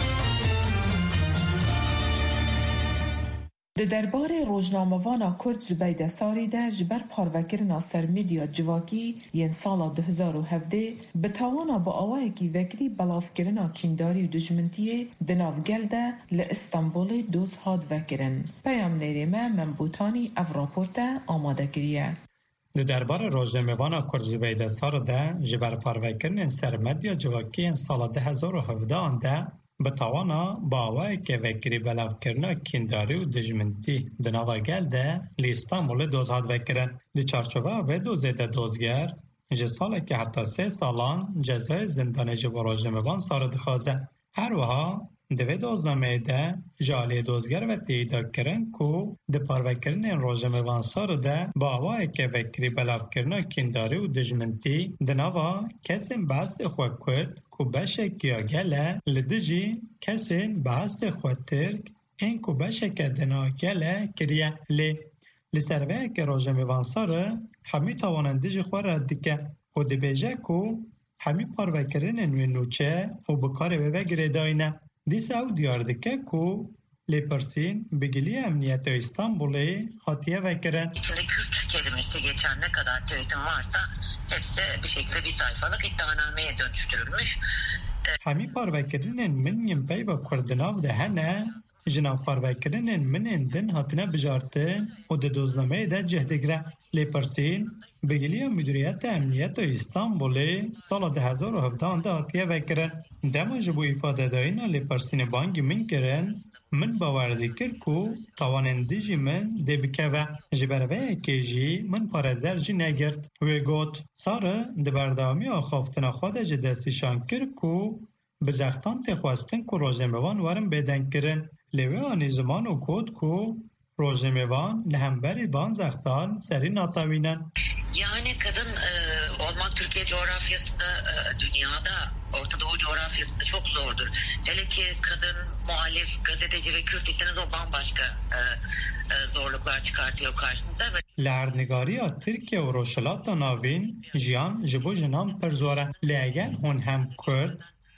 د دربار روزنامه‌وان کرد زبید ساری ده جبر پاروکرنا سر میدیا جواکی ین سال دو هزار و هفده به توانا با آوائه کی وکری بلاف کرنا کینداری و دجمنتیه دناوگل ده لإستانبول دوز هاد وکرن. پیام نیریمه منبوطانی اف راپورته آماده کریه. د دربار روزنامه‌وان کرد زبید سار ده جبر پاروکرنا سر میدیا جواکی ین سال دو هزار و هفده آنده به توانا باوای که وکری بلاف کرنا کینداری و دجمنتی دناوا گلده لی استانبول دوز هاد وکرن. دی چارچوبه و دوزه ده دوزگر جه ساله که حتی سه سالان جزای زندان جب روزنامه‌وان سار دخوازه. هر وها دوی دوزنامه ده جالی دوزگر و تیدا کرن کو دی پاروکرن روزنامه‌وان سار ده باوای که وکری بلاف کرنا کینداری و دجمنتی دناوا کسیم بست خواه کرد کو بشک یا گله لدجی کسین بست خواه ترک این کو بشک دنا گله کریه لی لسروه که روزنامه‌وان سار همی توانندجی خواه رد که و دی بیجه کو همی پاروکرن نوچه و بکار بگره داینه. دیس او دیار دکه کو لیپرسین بگیلی امنیت İstanbul'u hatiye vekeren. Kürt kelimesi geçen ne kadar tweetin varsa hepsi bir şekilde bir sayfalık iddianameye dönüştürülmüş. Hemi parvekirinin min yimpey ve kurdinav de hene jinav parvekirinin min indin hatine bijartı o de doznameye de cehdigre. لیپرسین بگیلی مدیریت امنیت استانبولی سال دو هزار و هفده ده هاتیه وکرن. دما جبو ifade داینا لیپرسین بانگی من کرن من باوردی کر کو توانندی جی من دی بکوه جبروه که جی من پارزر جی نگرد و گوت ساره دی بردامی آخافتنا خود جی دستیشان کر کو بزختان تخواستن که روزنامه‌وان ورم بدن کرن. لیوه آنی زمان و کود کو روزنامه‌وان lehemberi banzaktan seri natavinen. Yani kadın e, olmak Türkiye coğrafyasında, e, dünyada, Orta Doğu coğrafyasında çok zordur. Hele ki kadın, muhalif, gazeteci ve Kürt iseniz o bambaşka e, e, zorluklar çıkartıyor karşınıza. Lernigariya Türkiye و روشلاتا ناوین جیان جبو جنام پر زوره. لیگن هون هم کرد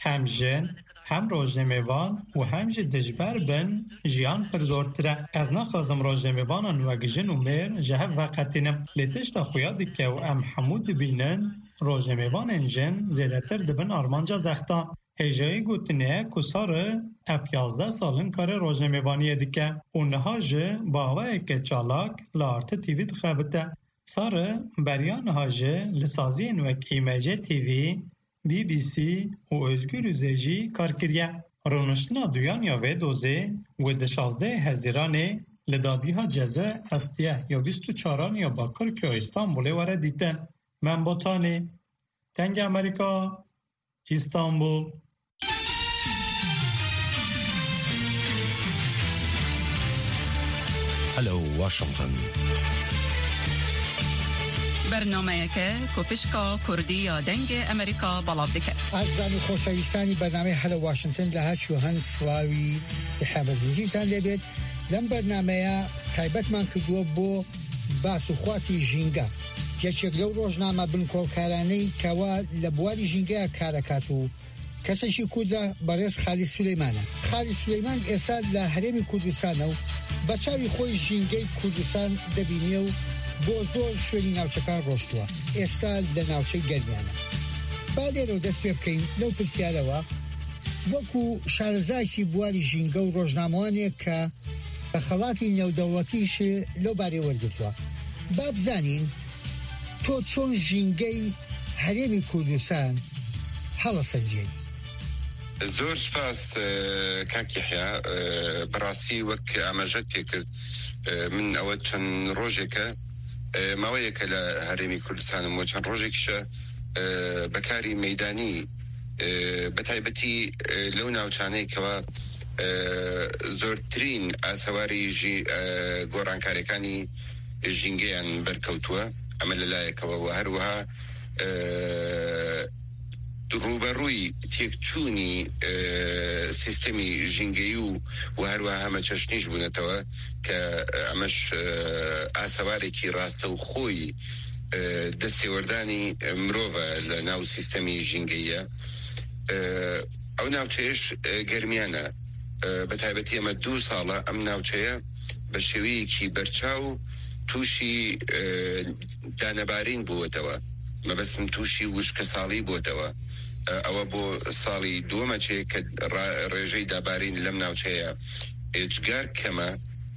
هم جن هم روزنامه‌وان و هم جی دجبر بن جیان پر زورتره. از نخوازم روزنامه‌وانان و گجن و میر جهب وقتینم لیتشتا خویادی که و ام حمود بینن روزنامه‌وان جن زیادتر دبن آرمانجا زختان. هجایی گوتنه که ساره اف یازده سالن کار روزنامه‌وانی دیگه اونها جه باوه که چالاک لارت تیوی دخبته. ساره بریان ها جه لسازین و ایمجه تیوی بی بی سی و özgür üzeci kar kiriye. Rûniştina duyan ya vê dozê wê di şazdehê Hezîranê li dadiha ceze hestiyeh ya bîst û çaran ya Bakırköy İstanbulê were dîtin. Min Botanê, Dengê Amerîka, İstanbul. Hello, Washington. برنامه که کوپشکا کردی یا دنگ امریکا بلاب دکه از زنی خوشایستانی برنامه هل واشنگتن لها چوهن سلاوی حبزنجی تان لبید لم برنامه تایبت من کردو بو باس و خواسی جینگا یەکێک لەو ڕۆژنامە بنکۆڵکارانەی کەوا لە بواری ژینگەیە کارەکات و کەسێکی کوردە بەڕێز خالید سولەیمانە. خالید سولەیمان ئێستا لە هەرێمی کوردستانە و بە چاوی خۆی ژینگەی کوردستان دەبینێ و بۆ زۆر شوێنی ناوچەکان ڕۆشتووە. ئێستا لە ناوچەی گەرمیانە. با لێرەوە دەست پێ بکەین لەو پرسیارەوە وەکو شارەزایکی بواری ژینگە و ڕۆژنامەوانێک کە بە خەڵاتی نێودەوڵەتیش لەو بارەی وەرگرتووە. با بزانین تۆ چۆن ژینگەی هەرێمی کوردستان هەڵەسەنجێن؟ زۆر سپاس کاک یحیا، بەڕاستی وەک ئاماژەت پێ کرد من ئەوە چەند ڕۆژێکە ماوەیەکە لە هەرێمی کوردستانم و چەند ڕۆژێکیشە بەکاری مەیدانی بەتایبەتی لەو ناوچانەی کەوە زۆرترین ئاسەواری گۆڕانکاریەکانی ژینگەیان بەرکەوتووە. ئەمە لەلایەکەوە و هەروەها ڕوبەڕووی تێکچوونی سیستەمی ژینگەیی و و هەروەها هەمە چەشنیش بوونەتەوە کە ئەمەش ئاسەوارێکی ڕاستە و خۆی دەستێوەردانی مرۆڤە لە ناو سیستەمی ژینگەییە. ئەو ناوچەیەش گەرمیانە، بەتایبەتی ئەمە دوو ساڵە ئەم ناوچەیە بە شێوەیەکی بەرچاو تووشی دانەبارین بووەتەوە، مەبەستم تووشی وشکە ساڵی بووەتەوە. ئەوە بۆ ساڵی دووەمە چێ کە ڕێژەی دابارین لەم ناوچەیە ئێجگار کەمە.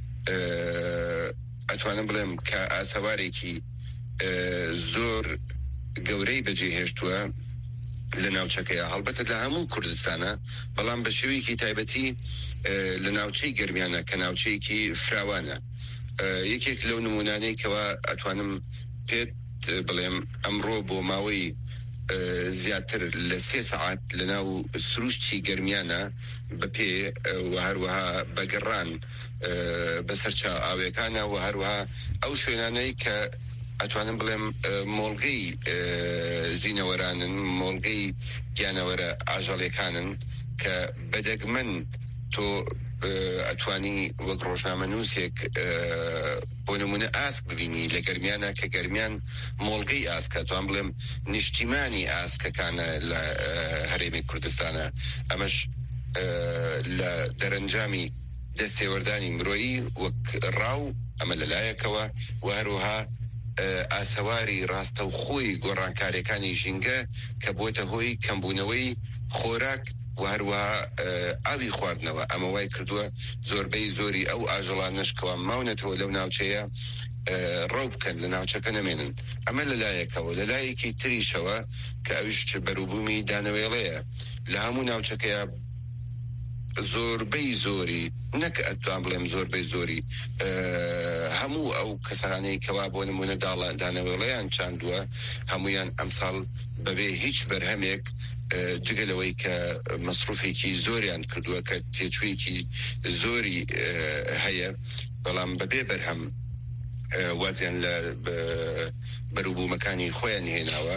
ئەتوانم بڵێم کە ئاسەوارێکی زۆر گەورەی بەجێهێشتووە لە ناوچەکەیە، هەڵبەتە لە هەموو کوردستانە، بەڵام بە شێوەیەکی تایبەتی لە ناوچەی گەرمیانە کە ناوچەیەکی فراوانە. یەکێک لەو نمونانەی کەوا ئەتوانم پێت بڵێم ئەمڕۆ بۆ ماوەی زیاتر لە سێ سەعات لە ناو سروشتی گەرمیانە بەپێ و هەروەها بەگەڕان بەسەرچا ئاوێکانە و هەروەها ئەو شوێنانەی کە ئەتوانم بڵێم مۆڵگەی زینەوەرانن، مۆڵگەی گیانەوەرە ئاژەڵیەکانن کە بەدەگمەن تۆ ئەتوانی وەک ڕۆژنامە نووسێک بۆ نمونە ئاسک ببینی لە گەرمیانە کە گەرمیان مۆڵگەی ئاسکە، توان بڵێم نیشتیمانی ئاسکەکانە لە هەرێمی کوردستانە. ئەمەش لە دەرەنجامی دەستێوەردانی مرۆیی وەک ڕاو ئەمە لەلایەکەوە و هەروەها ئاسەواری ڕاستە و خۆی گۆڕانکاریەکانی ژینگە کە بۆتە هۆی کەمبوونەوەی خۆراک و هەروەها ئاوی خواردنەوە. ئەمە وای کردووە زۆربەی زۆری ئەو ئاژەڵانش کەوا ماونەتەوە لەو ناوچەیە ڕەو بکەن لە ناوچەکە نەمێنن. ئەمە لەلایەکەوە. لەلایەکی تریشەوە کە ئەویش بەروبوومی دانەوێڵەیە لە هەموو ناوچەکەیە زۆربەی زۆری، نەک ئەتوان بڵێم زۆربەی زۆری، هەموو ئەو کەسانەی کەوا بۆ نمونە داڵە دانەوێڵەیان چاندووە هەمویان ئەمساڵ بەبێ هیچ بەرهەمێک جگەلەوەی کە مەسروفێکی زۆریان کردووە کە تێچوویەکی زۆری هەیە، بەڵام بەبێ بەرهەم وازیان لە بەروبوومەکانی خۆیان هێناوە.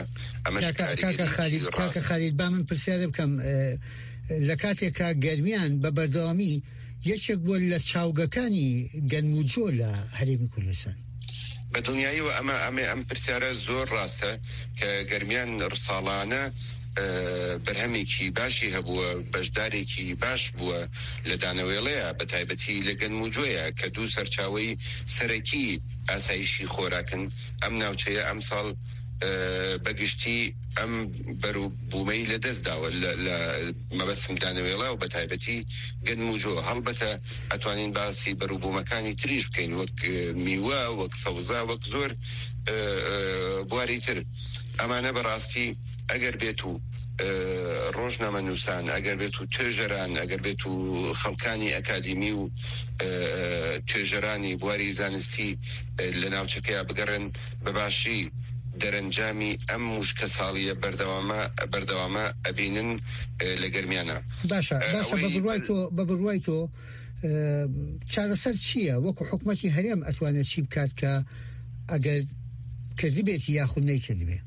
کاکە خالید با من پرسیارە بکەم، لە کاتێکا گەرمیان بە بەردەوامی یەکێک بۆ لە چاوگەکانی گەنموجۆ لە هەرێمی کوردستان بە دڵنیاییەوە ئەمە ئەمێ ئەم پرسیارە زۆر ڕاستە کە گەرمیان ڕساڵانە بەرهەمێکی باشی هەبووە بەشدارێکی باش بووە لە دانەوێڵەیە بە تایبەتی لە گەنموجۆیە کە دوو سەرچاوەی سەرەکی ئاسایشی خۆراکن ئەم ناوچەیە ئەم ساڵ بەگشتی ئەم بەروبوومەی لە دەستداوە لە مەبەسم دانەوێڵە و بە تایبەتی گەنموجۆ هەڵبەتە ئەتوانین باسی بەروبوومەکانی تریش بکەین وەک میوە وەک سەوزا وەک زۆر بواری تر ئەمانە بەڕاستی ئەگەر بێت و ڕۆژنامە نووسان ئەگەر بێت و توێژەران ئەگەر بێت و خەڵکانی ئەکادیمی و توێژەرانی بواری زانستی لە ناوچەکەیە بگەڕن بەباشی دەرەنجامی ئەم وشکە ساڵیە بەردەوامە بەردەوامە ئەبینن لە گەرمیانە. باشە باشە بەبڕوای تۆ بەبڕوای تۆ چارەسەر چییە؟ وەکو حکومەتی هەرێم ئەتوانێت چی بکات کە ئەگەر کردی بێتی یاخود نەیکردی بێ؟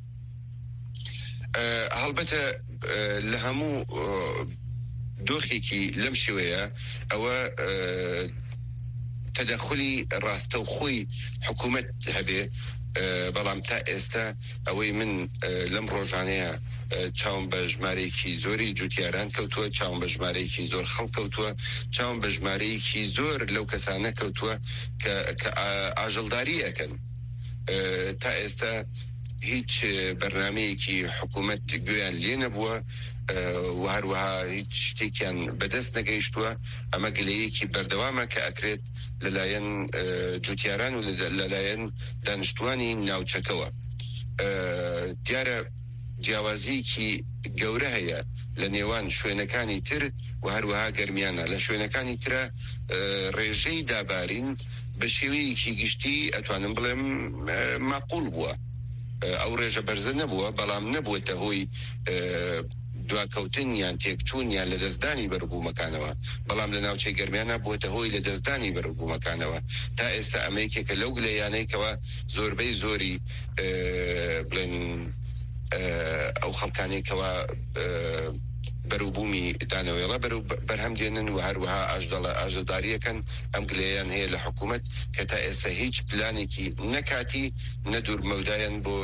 هەڵبەتە لە هەموو دۆخێکی لەم شێوەیە ئەوە تەدەخلی ڕاستەوخۆی حکوومەت هەبێ، بەڵام تا ئێستا ئەوەی من لەم ڕۆژانەیە چاوم بە ژمارەیەکی زۆری جوتیاران کەوتووە، چاوم بە ژمارەیەکی زۆر خەڵک کەوتووە، چاوم بە ژمارەیەکی زۆر لەو کەسانە کەوتووە کە ئاژەڵداری ئەکەن. تا ئێستا هیچ بەرنامەیەکی حکوومەت گوێیان لێ نەبووە و هەروەها هیچ شتێکیان بەدەست نەگەیشتووە. ئەمە گلەیەکی بەردەوامە کە ئەکرێت لەلایەن جوتیاران و لەلایەن دانیشتوانی ناوچەکەوە. دیارە جیاوازیەکی گەورە هەیە لە نێوان شوێنەکانی تر و هەروەها گەرمیانە. لە شوێنەکانی ترە ڕێژەی دابارین بە شێوەیەکی گشتی ئەتوانم بڵێم ماقول بووە. ئەو ڕێژە بەرزە نەبووە، بەڵام نەبووەتە هۆی دواکەوتن یان تێکچوون یان لە دەستدانی بەروبوومەکانەوە، بەڵام لە ناوچەی گەرمیانە بووەتە هۆی لە دەستدانی بەروبوومەکانەوە. تا ئێستا ئەمریکێکە لەو گلەیانەیەکەوە زۆربەی زۆری بڵێن ئەو خەڵکانێکەوە بەروبوومی دانەوێڵە بەرهەم دێنن و هەروەها ئاژەداریەکەن. ئەم گلەیان هەیە لە حکوومەت کە تا ئێستا هیچ پلانێکی نەکاتی نەدور مەودایان بۆ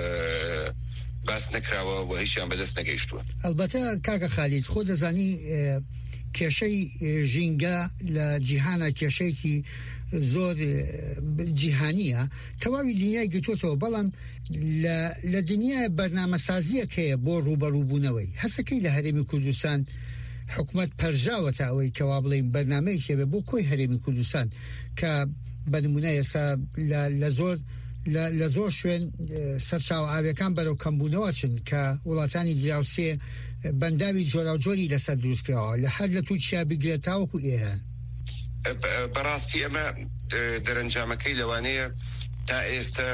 باس نەکراوە و هیچیان بەدەست نەگەیشتووە. ئەلبەتە کاکە خالید خۆ دەزانی کێشەی ژینگە لە جیهانە کێشەیەکی زۆر جیهانیە، تەواوی دنیای گرتووەتەوە، بەڵام لە دنیای بەرنامەسازیەک هەیە بۆ ڕوبەڕووبوونەوەی. هەسەکەی لە هەرێمی کوردستان حکومەت پەرژاوەتە ئەوەی کەوا بڵێن بەرنامەیەک هەبێ بۆ کۆی هەرێمی کوردستان کە بە نمونە ئێستا لە زۆر لە زۆر شوێن سەرچاو ئاویەکان بەرەو کەمبوونەوە چن کە وڵاتانی دراوسێ بەنداوی جۆراوجۆری لەسەر دروستکراوە لە هەر لە تووشیا بگرێت تاوەکو ئێران. بەڕاستی ئەمە دەرەنجامەکەی لەوانەیە تا ئێستا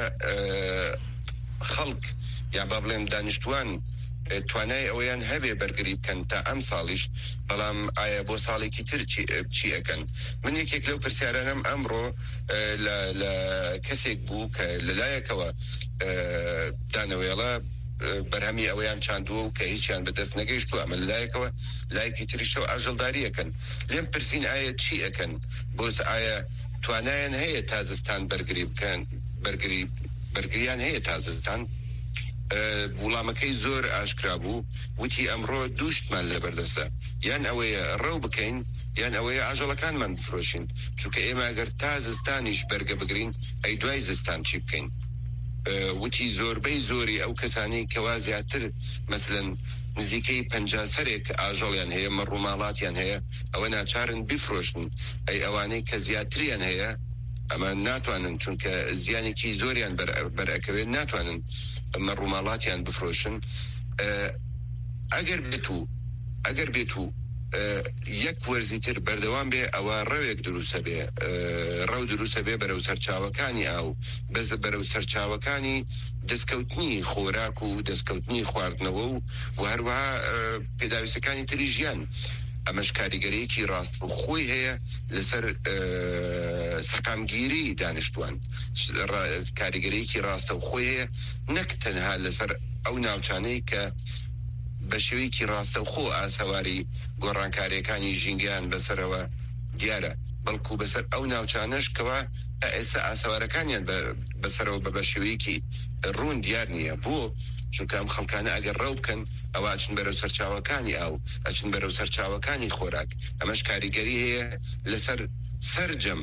خەڵک یا با بڵێم دانیشتوان توانای ئەویان هەبێ بەرگری بکەن تا ئەم ساڵیش، بەڵام ئایا بۆ ساڵێکی تر چی ئەەکەن؟ من یەکێک لەو پرسیارانم ئەمڕۆ لە کەسێک بوو کە لەلایەکەوە دانەوێڵە بەرهەمی ئەوەیان چاندووە و کە هیچیان بەدەست نەگەیشتووە، ئەمە لایەکەوە لایەکی تریشەوە ئاژەڵداریەکەن. لێم پرسین ئایا چی ئەەکەن؟ بۆز ئایا توانایان هەیە تازستان بەرگری بکەن؟ بەرگری بەرگریان هەیە تازستان؟ وڵامەکەی زۆر ئاشکرا بوو، وتی ئەمڕۆ دووشتمان لەبەردەستە، یان ئەوەیە ڕەو بکەین یان ئەوەیە ئاژەڵەکانمان بفرۆشین، چونکە ئێمە ئەگەر تا زستانیش بەرگە بگرین ئەی دوای زستان چی بکەین؟ وتی زۆربەی زۆری ئەو کەسانی کەوا زیاتر مەسلەن نزیکەی پەنجا سەرێک ئاژەڵیان هەیە، مەڕووماڵاتیان هەیە، ئەوە ناچارن بیفرۆشن. ئەی ئەوانەی کە زیاتریان هەیە ئەمە ناتوانن، چونکە زیانێکی زۆریان بەرئەکەوێت، ناتوانن مەڕووماڵاتیان بفرۆشن. ئەگەر بێت و ئەگەر بێت و یەک وەرزی تر بەردەوام بێ ئەوە ڕەوێک دروستە بێ، ڕەو دروستە بێ بەرەو سەرچاوەکانی ئاو، بەس بەرەو سەرچاوەکانی دەستکەوتنی خۆراک و دەستکەوتنی خواردنەوە و و هەروەها پێداویستەکانی تری ژیان. ئەمەش کاریگەریەکی ڕاست و خۆی هەیە لەسەر سەقامگیری دانیشتوان، کاریگەریەکی ڕاستە و خۆی هەیە نەک تەنها لەسەر ئەو ناوچانەی کە بە شێوەیەکی ڕاستە و خۆ ئاسەواری گۆڕانکاریەکانی ژینگیان بەسەرەوە دیارە، بەڵکو بەسەر ئەو ناوچانەش کەوا ئێستا ئاسەوارەکانیان بەسەرەوە بە بە شێوەیەکی ڕوون دیار نییە. بۆ چونکە ئەم خەڵکانە ئەگەر ڕەو بکەن ئەوە ئەچن بەرەو سەرچاوەکانی ئاو ئەچن بەرەو سەرچاوەکانی خۆراک ئەمەش کاریگەری هەیە لەسەر سەرجەم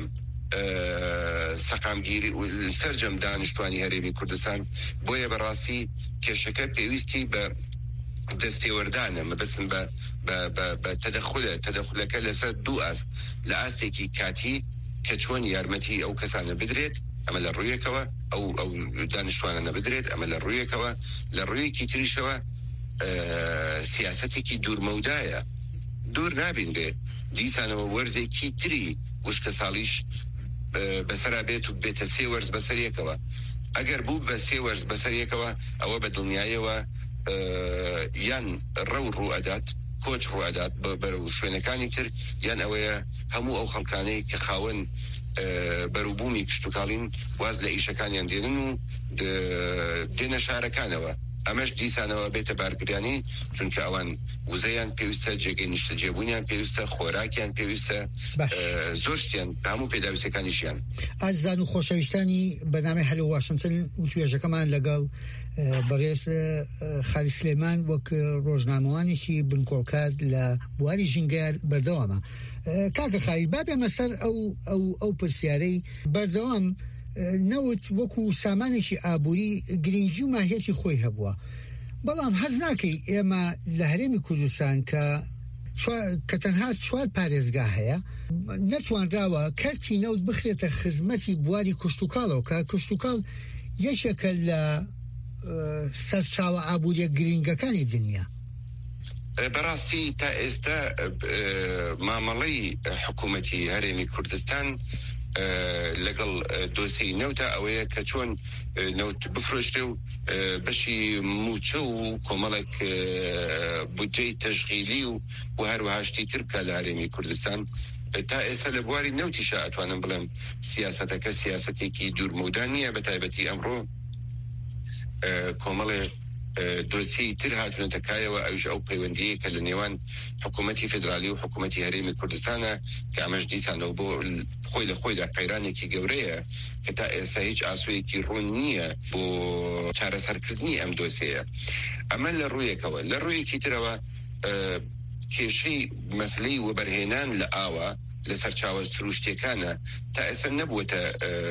سەقامگیری و سەرجەم دانیشتوانی هەرێمی کوردستان. بۆیە بەڕاستی کێشەکە پێویستی بە دەستێوەردانە مەبەستن بە تەدەخولە تەدەخولەکە لەسەر دوو ئاست لە ئاستێکی کاتی کە چۆن یارمەتی ئەو کەسانە بدرێت ئەمە لە ڕوویەکەوە ئەو ئەو دانیشتوانە نەبدرێت ئەمە لە ڕوویەکەوە لە ڕوویەکی تریشەوە سیاسەتێکی دوورمەودایە دوور نابینرێ دیسانەوە وەرزێکی تری وشکە ساڵیش بەسەرا بێت و بێتە سێ وەرز بەسەریەکەوە. ئەگەر بوو بە سێ وەرز بەسەریەکەوە ئەوە بە دڵنیایەوە یان ڕەو ڕوئەدات کۆچ ڕوئەدات بەرەو شوێنەکانی تر یان ئەوەیە هەموو ئەو خەڵکانەی کە خاوەن بەروبوومی کشتتوکاڵین واز لە ئیشەکانیان دێنن و دێنە شارەکانەوە. ئەمەش دیسانەوە بێتە بارگریانی چونکە ئەوان وزەیان پێویستە جێگەی نیشتە جێبوونیان پێویستە خۆراکیان پێویستە زۆرشتیان هەموو پێداویستەکانیشیان. ئازان و خۆشەویستانی بەنامەی هەلو واشنگتن و توێژەکەمان لەگەڵ بەڕێز خالی سلێمان وەک ڕۆژنامەوانێکی بنکۆڵکار لە بواری ژینگەیان بەردەوامە. کاکە خالی بابێ مەسەر ئەو ئەو ئەو پرسیارەی بەردەوام نەوت وەکو سامانێکی ئابووری گرنگی و ماهیەتی خۆی هەبووە، بەڵام حەز ناکەی ئێمە لە هەرێمی کوردستان کە کە تەنها چوار پارێزگا هەیە نەتوانراوە کەرتی نەوت بخرێتە خزمەتی بواری کشتتوکاڵەوە کە کشتتوکاڵ یەکێکە لە سەرچاوە ئابووریە گرنگەکانی دنیا. بەڕاستی تا ئێستا مامەڵەی حکوومەتی هەرێمی کوردستان لەگەڵ دۆسەی نەوتە ئەوەیە کە چۆن نەوت بفرۆشتێ و بەشی موچە و کۆمەڵێک بودجەی تەشغیلی و و هەروەهاشتی ترکە لە هەرێمی کوردستان تا ئێستا لە بواری نەوتیشە ئەتوانم بڵێم سیاسەتەکە سیاسەتێکی دوورمەودان نییە بە تایبەتی ئەمڕۆ کۆمەڵێ دۆسیی تر هاتوونەتەکایەوە ئەوش ئەو پەیوەندیە کە لە نێوان حکوومەتی فدرالی و حکوومەتی هەرێمی کوردستانە کە ئەمەش دیسانەوە بۆ خۆی لە خۆیدا قەیرانێکی گەورەیە کە تا ئێستا هیچ ئاسوویەکی ڕوون نییە بۆ چارەسەرکردنی ئەم دۆسیەیە. ئەمە لە ڕوویەکەوە لە ڕوویەکی ترەوە کێشەی مەسلەی وەبەرهێنان لە ئاوە لە سەرچاوە سروشتیەکانە تا ئێستا نەبووەتە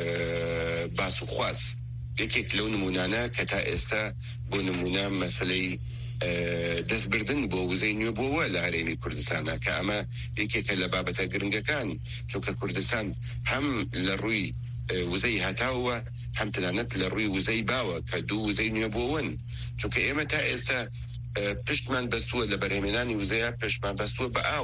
باس و خواست. یەکێک لەو نمونانە کە تا ئێستا بۆ نمونە مەسلەی دەستبردن بۆ وزەی نوێ بۆوە لە هەرێمی کوردستانە کە ئەمە یەکێکە لە بابەتە گرنگەکان چونکە کوردستان هەم لە ڕووی وزەی هەتاوە هەم تەنانەت لە ڕووی وزەی باوە کە دوو وزەی نوێ بۆون چونکە ئێمە تا ئێستا پشتمان بەستووە لە بەرهێمێنانی وزەیە پشتمان بەستووە بە ئاو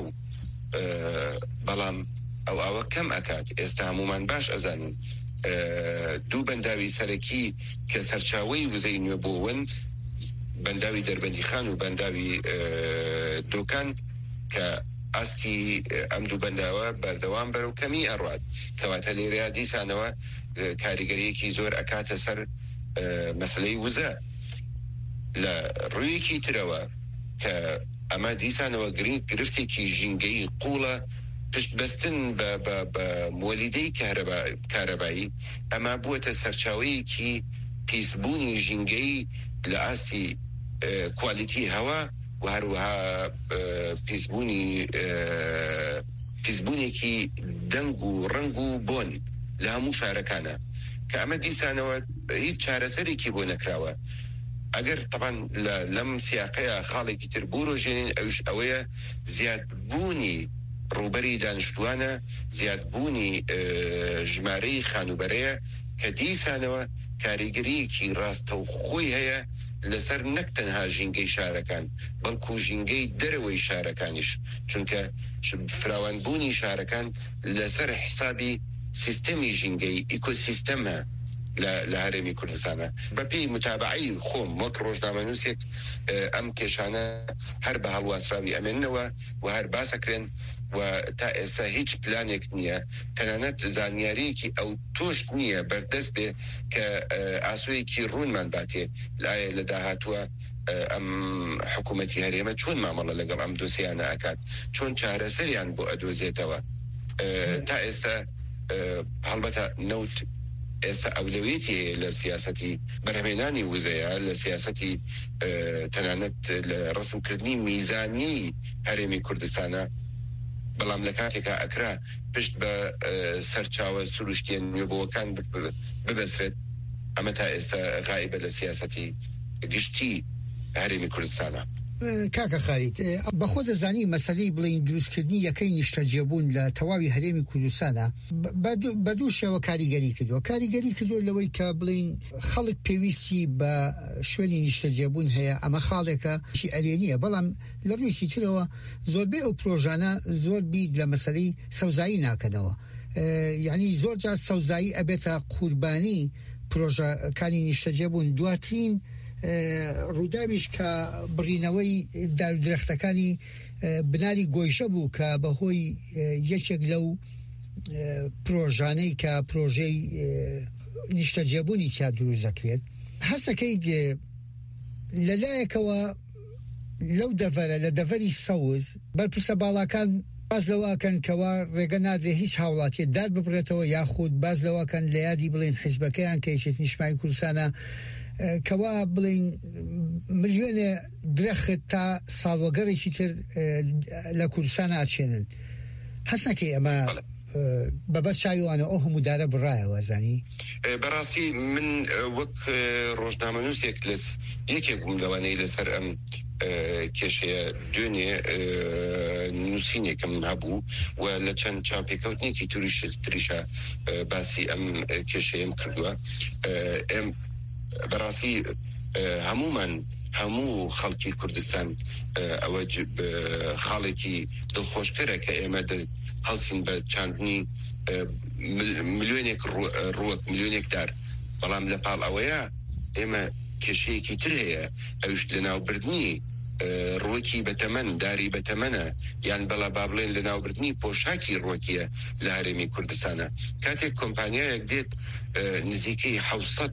بەڵام ئەو ئاوە کەم ئەکات. ئێستا هەمومان باش ئەزانین دوو بەنداوی سەرەکی کە سەرچاوەی وزەی نوێ بۆون بەنداوی دەربەندی خان و بەنداوی دۆکان کە ئاستی ئەم دوو بەنداوە بەردەوام بەرەو کەمی ئەڕوات کەواتە لێرەیە دیسانەوە کاریگەریەکی زۆر ئەکاتە سەر مەسلەی وزە. لە ڕوویەکی ترەوە کە ئەمە دیسانەوە گرفتێکی ژینگەی قوڵە پشت بەستن بە مۆلیدەی کارەبایی ئەمە بووەتە سەرچاوەیەکی پیسبوونی ژینگەی لە ئاستی کوالیتی هەوا و هەروەها پیسبوونی پیسبوونێکی دەنگ و ڕنگ و بۆن لە هەموو شارەکانە کە ئەمە دیسانەوە هیچ چارەسەرێکی بۆ نەکراوە. ئەگەر طبعا لەم سیاقەیە خاڵێکی تر بۆ ڕۆژێنین ئەوش ئەوەیە زیادبوونی ڕوبەری دانیشتوانە زیادبوونی ژمارەی خانوبەرەیە کە دیسانەوە کاریگەریەکی ڕاستە و خۆی هەیە لەسەر نەک تەنها ژینگەی شارەکان بەڵکو ژینگەی دەرەوەی شارەکانیش چونکە فراوانبوونی شارەکان لەسەر حسابی سیستەمی ژینگەی ئیکۆسیستەمە لە هەرێمی کوردستانە. بەپێی متابعی خۆم وەک ڕۆژنامەنووسێک ئەم کێشانە هەر بە هەڵواسراوی ئەمێننەوە و هەر باسەکرێن و تا ئێستا هیچ پلانێک نییە تەنانەت زانیاریەکی ئەو تۆشت نییە بەردەست بێ کە ئاسوویەکی ڕوونمان باتێ لایە لە داهاتووە ئەم حکوومەتی هەرێمە چۆن مامەڵە لەگەڵ ئەم دۆسیانە ئەکات چۆن چارەسەریان بۆ ئەدۆزێتەوە. تا ئێستا هەڵبەتە نەوت ئێستا ئەولەوێتی لە سیاسەتی بەرهەمێنانی وزەیە لە سیاسەتی تەنانەت لە ڕسمکردنی میزانی هەرێمی کوردستانە بەڵام لە کاتێکا ئەکرا پشت بە سەرچاوە سروشتیە نوێبەوەکان ببەسرێت ئەمە تا ئێستا غایبە لە سیاسەتی گشتی هەرێمی کوردستانە. کاکە خالید بەخۆ دەزانی مەسەلەی بڵین دروستکردنی یەکەی نیشتەجێبوون لە تەواوی هەرێمی کوردستانە بە دوو شێوە کاریگەری کردووە کاریگەری کردو لەوەی کە بڵین خەڵک پێویستی بە شوێنی نیشتەجێبوون هەیە ئەمە خاڵێکە ئەرێنیە بەڵام لە ڕوویەکی ترەوە زۆربەی ئەو پرۆژانە زۆر بیر لە مەسەلەی سەوزایی ناکەنەوە یعنی زۆر جار سەوزایی ئەبێتە قوربانی پرۆژەکانی نیشتەجێبوون دواترین ڕووداویش کە بڕینەوەی دارودرەختەکانی بناری گۆیشە بوو کە بەهۆی یەکێک لەو پرۆژانەی کە پرۆژەی نیشتەجێبوونی تیا دروست دەکرێت هەستەکەی لەلایەکەوە لەو دەڤەرە لە دەڤەری سەوز بەرپرسە باڵاکان باز لەواکەن کەوا ڕێگە نادرێ هیچ هاوڵاتیە دار ببڕێتەوە یاخود باز لەواکەن لە یادی بڵێن حیزبەکەیان کە یەکێت نیشتیمانی کوردستانە کەوا بڵین ملیۆنە درەخت تا ساڵوەگەڕێکی تر لە کوردستان ئاچێنن هەست نەکەی ئەمە بەبەر چاویوانە ئەو هەموو دارە بڕایەوە زانی بەڕاستی من وەک ڕۆژنامەنووسێک لەس یەکێک بووم لەوانەی لەسەر ئەم کێشەیە دوێنێ نووسینێکم هەبوو و لە چەند چاپێکەوتنێکی توریش تریشە باسی ئەم کێشەیەم کردووە ئەم بەڕاستی هەمومان هەموو خەڵکی کوردستان ئەوە خاڵێکی دڵخۆشکەرە کە ئێمە هەڵسین بە چاندنی ملیۆنێک ڕووەک ملیۆنێک دار بەڵام لە پاڵ ئەوەیە ئێمە کێشەیەکی تر هەیە ئەوش لە ناوبردنی ڕووەکی بەتەمەن داری بەتەمەنە یان بەڵا با بڵێن لە ناوبردنی پۆشاکی ڕووەکیە لە هەرێمی کوردستانە کاتێک کۆمپانیایەک دێت نزیکەی حەوسەد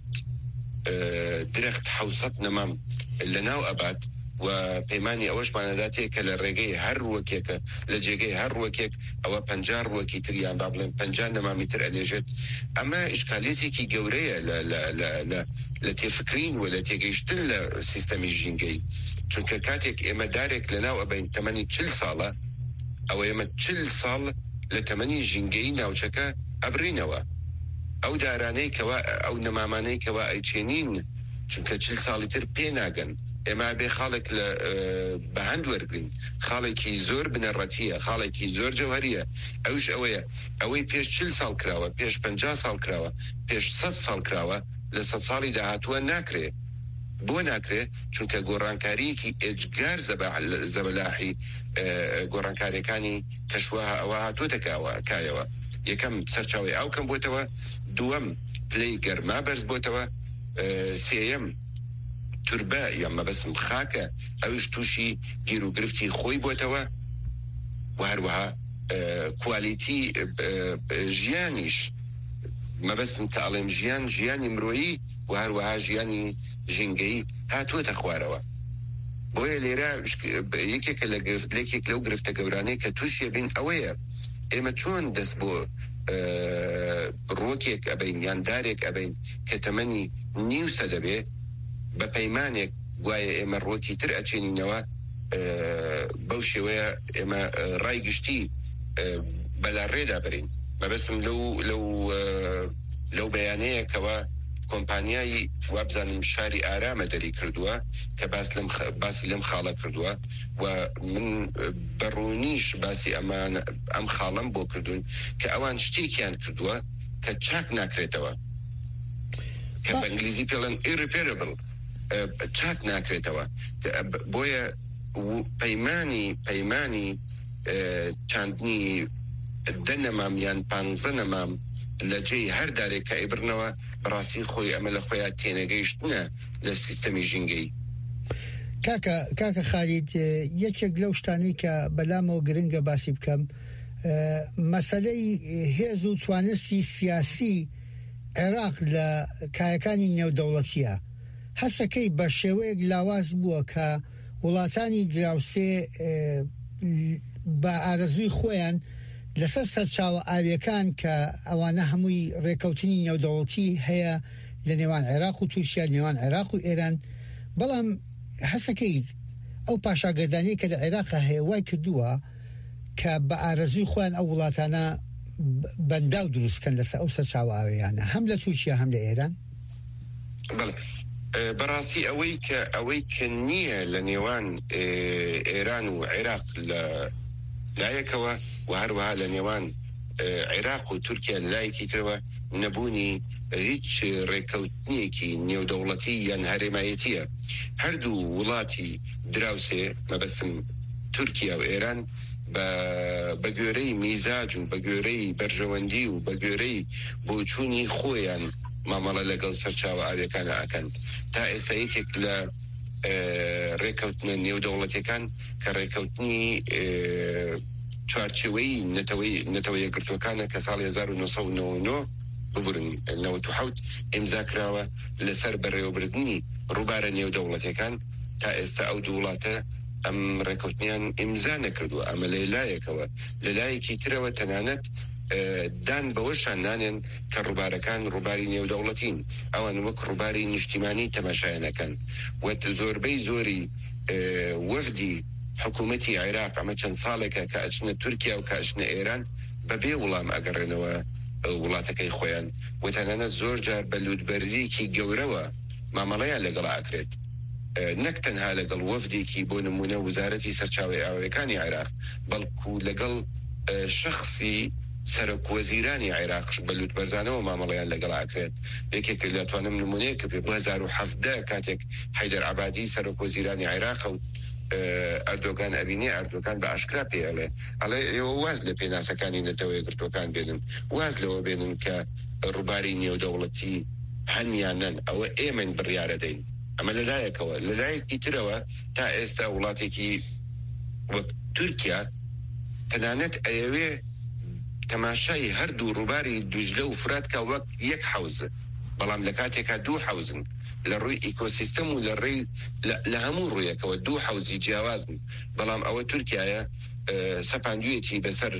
درەخت حەوسەد نەمام لە ناو ئەبات و پەیمانی ئەوەشمانەداتەیە کە لە ڕێگەی هەر ڕووەکێکە لە جێگەی هەر ڕووەکێک ئەوە پەنجا ڕووەکی تریان با بڵێن پەنجا نەمامی تر ئەلێژێت ئەمە ئیشکالێتێکی گەورەیە لە تێفکرین و لە تێگەیشتن لە سیستەمی ژینگەی چونکە کاتێک ئێمە دارێک لە ناو ئەبین تەمەنی چل ساڵە ئەوە ئێمە چل ساڵ لە تەمەنی ژینگەی ناوچەکە ئەبرینەوە ئەو دارانەی کەوا ئەو نەمامانەی کەوا ئەیچێنین چونکە چل ساڵی تر پێ ناگەن ئێمە بێ خاڵێک لە بەهەند وەرگین خاڵێکی زۆر بنەڕەتیە خاڵێکی زۆر جەوهریە ئەوش ئەوەیە ئەوەی پێش چل ساڵ کراوە پێش پەنجا ساڵ کراوە پێش سەد ساڵ کراوە لە سەد ساڵی داهاتووە ناکرێ بۆ ناکرێ چونکە گۆڕانکاریەکی ئێجگار زەبەلاحی گۆڕانکاریەکانی کەشوەها ئەوە هاتووەتەکەوە کایەوە یەکەم سەرچاوی ئاو کەم بۆتەوە دووەم پلەی گەرما بەرز بۆتەوە سێیەم توربە یا مەبەستم خاکە ئەوش تووشی گیر و گرفتی خۆی بۆتەوە و هەروەها کوالیتی ژیانیش مەبەستم تەڵێم ژیان ژیانی مرۆیی و هەروەها ژیانی ژینگەی هاتووەتە خوارەوە بۆیە لێرە یەکێکە لە گرفتلێکێک لەو گرفتە گەورانەی کە تووشیە بین ئەوەیە ئێمە چۆن دەست بۆ ڕۆکێک ئەبین یان دارێک ئەبین کە تەمەنی نیو سەدەبێ بە پەیمانێک گوایە ئێمە ڕۆکی تر ئەچێنینەوە بەو شێوەیە ئێمە ڕای گشتی بەلا ڕێدا برین مەبەستم لەو لەو لەو بەیانەیە کەوا کۆمپانیایی وابزانم شاری ئارامە دەری کردووە کە باس لەم باسی لەم خاڵە کردووە و من بەڕوونیش باسی ئەمان ئەم خاڵم بۆ کردوون کە ئەوان شتێکیان کردووە کە چاک ناکرێتەوە کە بە ئینگلیزی پێڵێن irreparable چاک ناکرێتەوە بۆیە پەیمانی پەیمانی چاندنی دە نەمام یان پانزە نەمام لە جێی هەر دارێک کە ئیبرنەوە بەڕاستی خۆی ئەمە لە خۆیان تێنەگەیشتنە لە سیستەمی ژینگەی. کاکە کاکە خالید یەکێک لەو شتانەی کە بەلامەوە گرنگە باسی بکەم مەسەلەی هێز و توانستی سیاسی عێراق لە کایەکانی نێودەوڵەتیە هەستەکەی بە شێوەیەک لاواز بووە کە وڵاتانی دراوسێ بە ئارەزوی خۆیان لەسەر سەرچاوە ئاویەکان کە ئەوانە هەمووی ڕێکەوتنی نێودەوڵەتی هەیە لە نێوان عێراق و تورکیا نێوان عێراق و ئێران بەڵام حەسەکەی ئەو پاشاگەردانی کە لە عێراقا هەیە وای کردووە کە بە ئارەزوی خۆیان ئەو وڵاتانە بەنداو دروستکەن لەسەر ئەو سەرچاوە ئاویانە هەم لە تورکیا هەم لە ئێران. بەڕاستی ئەوەی کە ئەوەی کە نییە لە نێوان ئێران و عێراق لە لایەکەوە و هەروەها لە نێوان عێراق و تورکیا لایەکی ترەوە نەبوونی هیچ ڕێکەوتنیەکی نێودەوڵەتی یان هەرێمایەتیە. هەردوو وڵاتی دراوسێ مەبەستم تورکیا و ئێران بە گوێرەی میزاج و بە گوێرەی بەرژەوەندی و بە گوێرەی بۆچوونی خۆیان مامەڵە لەگەڵ سەرچاوە ئاویەکانە ئەکەن. تا ئێستا یەکێک لە ڕێکەوتنە نێودەوڵەتیەکان کە ڕێکەوتنی چوارچێوەی نەتەوە یەکگرتوەکانە کە ساڵی هەزار و نۆ سەد و نۆ و نۆ ببورن نەوەت و حەوت ئیمزا کراوە لەسەر بەڕێوەبردننی ڕووبارە نێودەوڵەتیەکان. تا ئێستا ئەو دوو وڵاتە ئەم ڕێکەوتنیان ئیمزا نەکردووە. ئەمە لە لایەکەوە لە لایەکی ترەوە تەنانەت دان بەوەشان نانێن کە ڕووبارەکان ڕووباری نێودەوڵەتین، ئەوان وەک ڕووباری نیشتیمانی تەماشایەنەکەن. وەت زۆربەی زۆری وەفدی حکوومەتی عێراق ئەمە چەند ساڵێکە کە ئەچنە تورکیا و کە ئەچنە ئێران بەبێ وڵام ئەگەڕێنەوە وڵاتەکەی خۆیان و تەنانەت زۆر جار بە لوودبەرزیکی گەورەوە مامەڵەیان لەگەڵ ئاکرێت، نەک تەنها لەگەڵ وەفدێکی بۆ نمونە وزارەتی سەرچاوەی ئاویەکانی عێراق بەڵکو لەگەڵ شخصی سەرۆکوەزیرانی عێراقش بە لوودبەرزانەوە مامەڵەیان لەگەڵ ئاکرێت. یەکێک لەتوانم نمونەیە کە پێ دو هەزار و هەفدە کاتێک حەیدەر عەبادی سەرۆکوەزیرانی عێراق و ئەردۆگان ئەبینێ ئەردۆگان بە ئاشکرا پێڵێ ئەڵێ ئێوە واز لە پێناسەکانی نەتەوە یەکگرتوەکان بێنن، واز لەوە بێنن کە ڕووباری نێودەوڵەتی هەنیانن، ئەوە ئێمن بڕیارە دەین. ئەمە لەلایەکەوە لەلایەکی ترەوە تا ئێستا وڵاتێکی وەک تورکیا تەنانەت ئەیەوێ تەماشای هەردوو ڕووباری دوجلە و فراتکە وەک یەک حەوزە، بەڵام لە کاتێکا دوو حەوزن لە ڕووی ئیکۆسیستەم و لە ڕێی لە هەموو ڕوویەکەوە دوو حەوزی جیاوازن. بەڵام ئەوە تورکیایە سەپاندویەتی بەسەر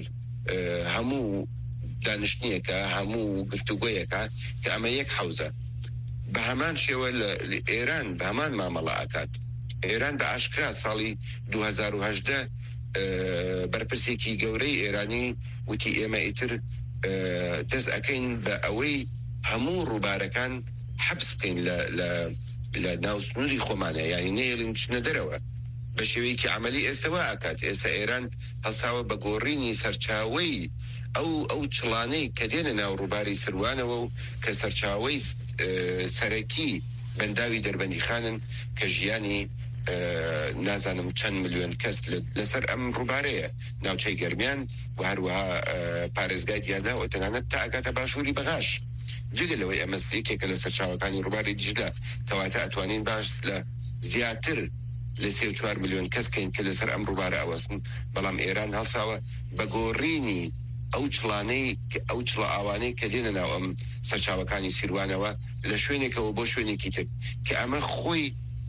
هەموو دانیشتنیەکە هەموو گفتوگۆیەکە کە ئەمە یەک حەوزە. بە هەمان شێوە لە ئێران بە هەمان مامەڵە ئاکات. ئێران بە ئاشکرا ساڵی دو هەزار و هەژدە بەرپرسێکی گەورەی ئێرانی وتی ئێمە ئیتر دەست ئەکەین بە ئەوەی هەموو ڕووبارەکان حەبس بکەین لە ناو سنووری خۆمانە، یعنی نێرن بچنە دەرەوە. بە شێوەیەکی عملی ئێستاوا ئاکات. ئێستا ئێران هەڵساوە بە گۆڕینی سەرچاوەی ئەو ئەو چڵانەی کە دێنە ناو ڕووباری سروانەوە و کە سەرچاوەی سەرەکی بەنداوی دەربەندیخانن کە ژیانی نازانم چەند ملیۆن کەس لەسەر ئەم ڕووبارەیە ناوچەی گەرمیان و هەروەها پارێزگای دیادا و تەنانەت تا ئاگاتە باشووری بەغاش. جگە لەوەی ئەمە یەکێکە لە سەرچاوەکانی ڕووباری دیجلە کەواتە ئەتوانین باش لە زیاتر لە سێ و چوار ملیۆن کەس کەین کە لەسەر ئەم ڕووبارە ئەوەستن. بەڵام ئێران هەڵساوە بە گۆڕینی ئەو چڵانەی ئەو چڵە ئاوانەی کە دێنە ناو ئەم سەرچاوەکانی سیروانەوە لە شوێنێکەوە بۆ شوێنێکی تر کە ئەمە خۆی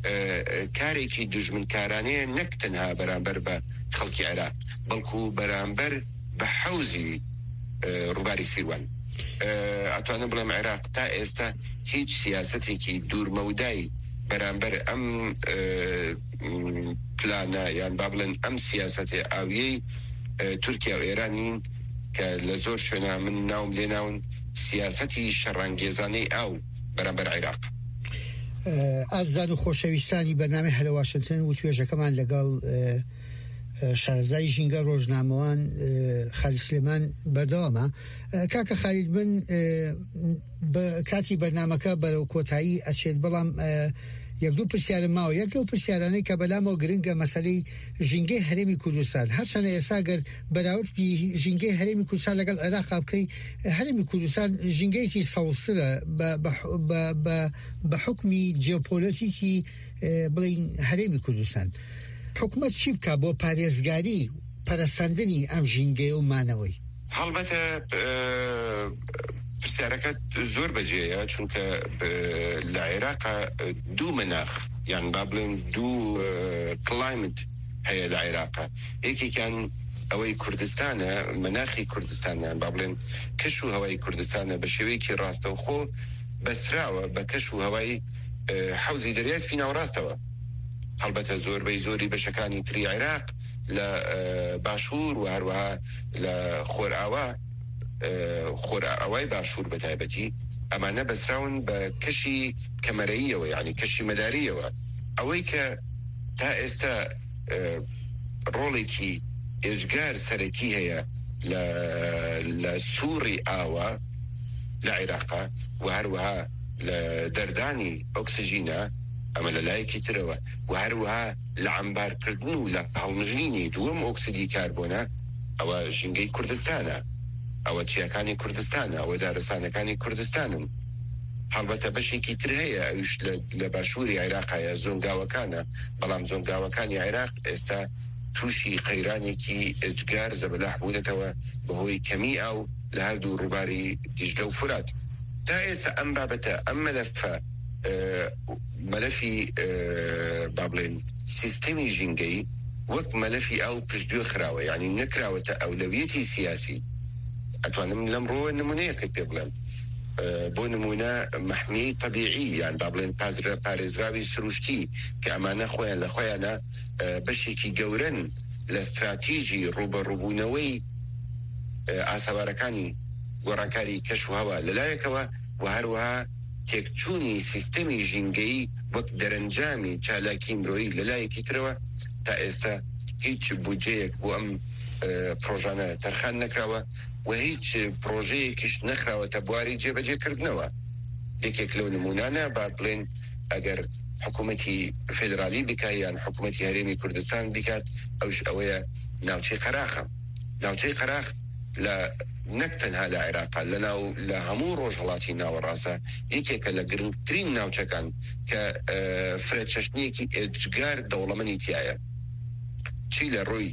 کارێکی دژمنکارانەیە نەک تەنها بەرامبەر بە خەڵکی عێراق بەڵکو بەرامبەر بە حەوزی ڕووباری سیروان. ئەتوانم بڵێم عێراق تا ئێستا هیچ سیاسەتێکی دوورمەودای بەرامبەر ئەم پلانە یان با بڵێن ئەم سیاسەتێ ئاویەی تورکیا و ئێران نین کە لە زۆر شوێنە من ناوم لێ ناون سیاسەتی شەڕانگێزانەی ئاو بەرامبەر عێراق. ئازاد و خۆشەویستانی بەنامەی هەلە واشنتن و توێژەکەمان لەگەڵ شارەزای ژینگە ڕۆژنامەوان خالید سلێمان بەردەوامە. کاکە خالید من کاتی بەرنامەکە بەرەو کۆتایی ئەچێت، بەڵام یەک دوو پرسیارم ماوە. یەک لەو پرسیارانەی کە بەلامەوە گرنگە مەسەلەی ژینگەی هەرێمی کوردستان، هەرچەندە ئێستا گەر بەراوردی ژینگەی هەرێمی کوردستان لەگەڵ عێراق بکەی، هەرێمی کوردستان ژینگەیەکی سەوزترە بە حکمی جیۆپۆلیتیکی بڵین هەرێمی کوردستان. حکومەت چی بکە بۆ پارێزگاری پەرەسەندنی ئەم ژینگەیە و مانەوەی؟ هەڵبەتە پرسیارەکەت زۆر بەجێیە، چونکە لە عێراقا دوو مەناخ یان با بڵێن دوو کلایمت هەیە لە عێراقا. یەکێکیان ئەوەی کوردستانە مناخی کوردستانە با بڵێن کەش و هەوای کوردستانە بە شێوەیەکی ڕاستەو خۆ بەستراوە بە کەش و هەوای حەوزی دەریای سپی ناوڕاستەوە. هەڵبەتە زۆربەی زۆری بەشەکانی تری عێراق لە باشوور و هەروەها لە خۆرئاوا خۆرئاوای باشوور بە تایبەتی ئەمانە بەسراون بە کەشی کەمەرەییەوە، یعنی کەشی مەداریەوە. ئەوەی کە تا ئێستا ڕۆڵێکی ئێجگار سەرەکی هەیە لە سووری ئاوا لە عێراقا و هەروەها لە دەردانی ئۆکسجینە ئەمە لە لایەکی ترەوە و هەروەها لە عەمبارکردن و لە هەڵمژینی دووەم ئۆکسیدی کاربۆنە ئەوە ژینگەی کوردستانە، ئەوە چیاکانی کوردستانە، ئەوە دارستانەکانی کوردستانن. هەڵبەتە بەشێکی تر هەیە ئەوش لە باشووری عێراقایە زۆنگاوەکانە، بەڵام زۆنگاوەکانی عێراق ئێستا تووشی قەیرانێکی ئەجگار زەبەلاح بوونەتەوە بەهۆی کەمی ئاو لە هەردوو ڕووباری دیژلە و فورات. تا ئێستا ئەم بابەتە ئەم مەلەفە مەلەفی با بڵێن سیستەمی ژینگەی وەک مەلەفی ئاو پشتگوێ خراوە، یعنی نەکراوەتە ئەولەویەتی سیاسی. ئەتوانم لەمڕۆ نمونەیەکە پێ بڵێم. بۆ نمونە مەحمیەی طەبیعی یان با بڵێن پارێزراوی سروشتی کە ئەمانە خۆیان لە خۆیانە بەشێکی گەورن لە استراتیژی ڕوبەڕووبوونەوەی ئاسەوارەکانی گۆڕانکاری کەش و هەوا لەلایەکەوە و هەروەها تێکچوونی سیستەمی ژینگەی وەک دەرەنجامی چالاکی مرۆیی لەلایەکی ترەوە تا ئێستا هیچ بودجەیەک بۆ ئەم پرۆژانە تەرخان نەکراوە و هیچ پرۆژەیەکیش نەخراوەتە بواری جێبەجێکردنەوە. یەکێک لەو نمونانە با بڵێن ئەگەر حکوومەتی فێدرالی بکات یان حکوومەتی هەرێمی کوردستان بکات ئەوش ئەوەیە ناوچەی قەراخە. ناوچەی قەراخ لە نەک تەنها لە عێراقا لەناو لە هەموو ڕۆژهەڵاتی ناوەڕاستە یەکێکە لە گرنگترین ناوچەکان کە فرەچەشنیەکی ئێجگار دەوڵەمەندی تایە، چی لە ڕووی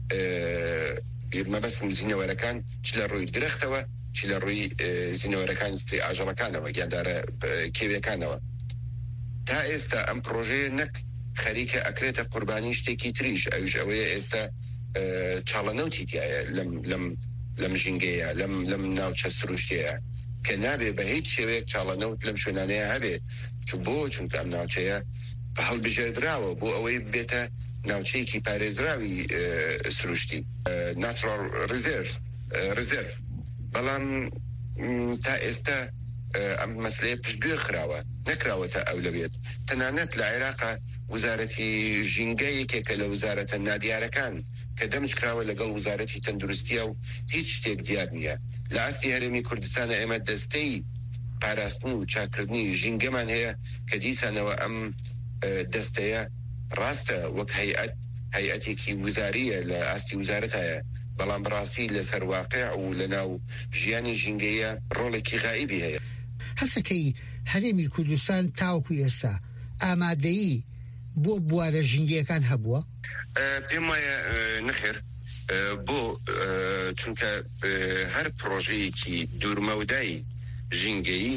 مەبەستم زینەوەرەکان، چ لە ڕووی درەختەوە، چ لە ڕووی زینەوەرەکانی تری ئاژەڵەکانەوە گیاندارە کێویەکانەوە. تا ئێستا ئەم پرۆژەیە نەک خەریکە ئەکرێتە قوربانی شتێکی تریش، ئەوش ئەوەیە ئێستا چاڵەنەوتی تایە لەم لەم ژینگەیە لەم ناوچە سروشتەیە کە نابێ بە هیچ شێوەیەک چاڵەنەوت لەم شوێنانەیە هەبێ. چون بۆ چونکە ئەم ناوچەیە بە هەڵبژێردراوە بۆ ئەوەی بێتە ناوچەیەکی پارێزراوی سروشتی، ناتورال ریزێرڤ ریزێرڤ. بەڵام تا ئێستا ئەم مەسلەیە پشتگوێ خراوە، نەکراوەتە ئەولەویەت. تەنانەت لە عێراقا وزارەتی ژینگەیەکێکە لە وزارەتە نادیارەکان کە دەمج کراوە لەگەڵ وزارەتی تەندروستیە و هیچ شتێک دیار نییە. لە ئاستی هەرێمی کوردستانە ئێمە دەستەی پاراستن و چاکردنی ژینگەمان هەیە کە دیسانەوە ئەم دەستەیە ڕاستە وەک هەیئەت هەیئەتێکی وزاریە لە ئاستی وزارەتایە، بەڵام بڕاستی لەسەر واقع و لەناو ژیانی ژینگەیە ڕۆڵێکی غائبی هەیە. هەسەکەی هەرێمی کوردستان تاوەکو ئێستا ئامادەیی بۆ بوارە ژینگەیەکان هەبووە؟ پێم وایە نەخێر، بۆ چونکە هەر پرۆژەیەکی دوورمەودای ژینگەیی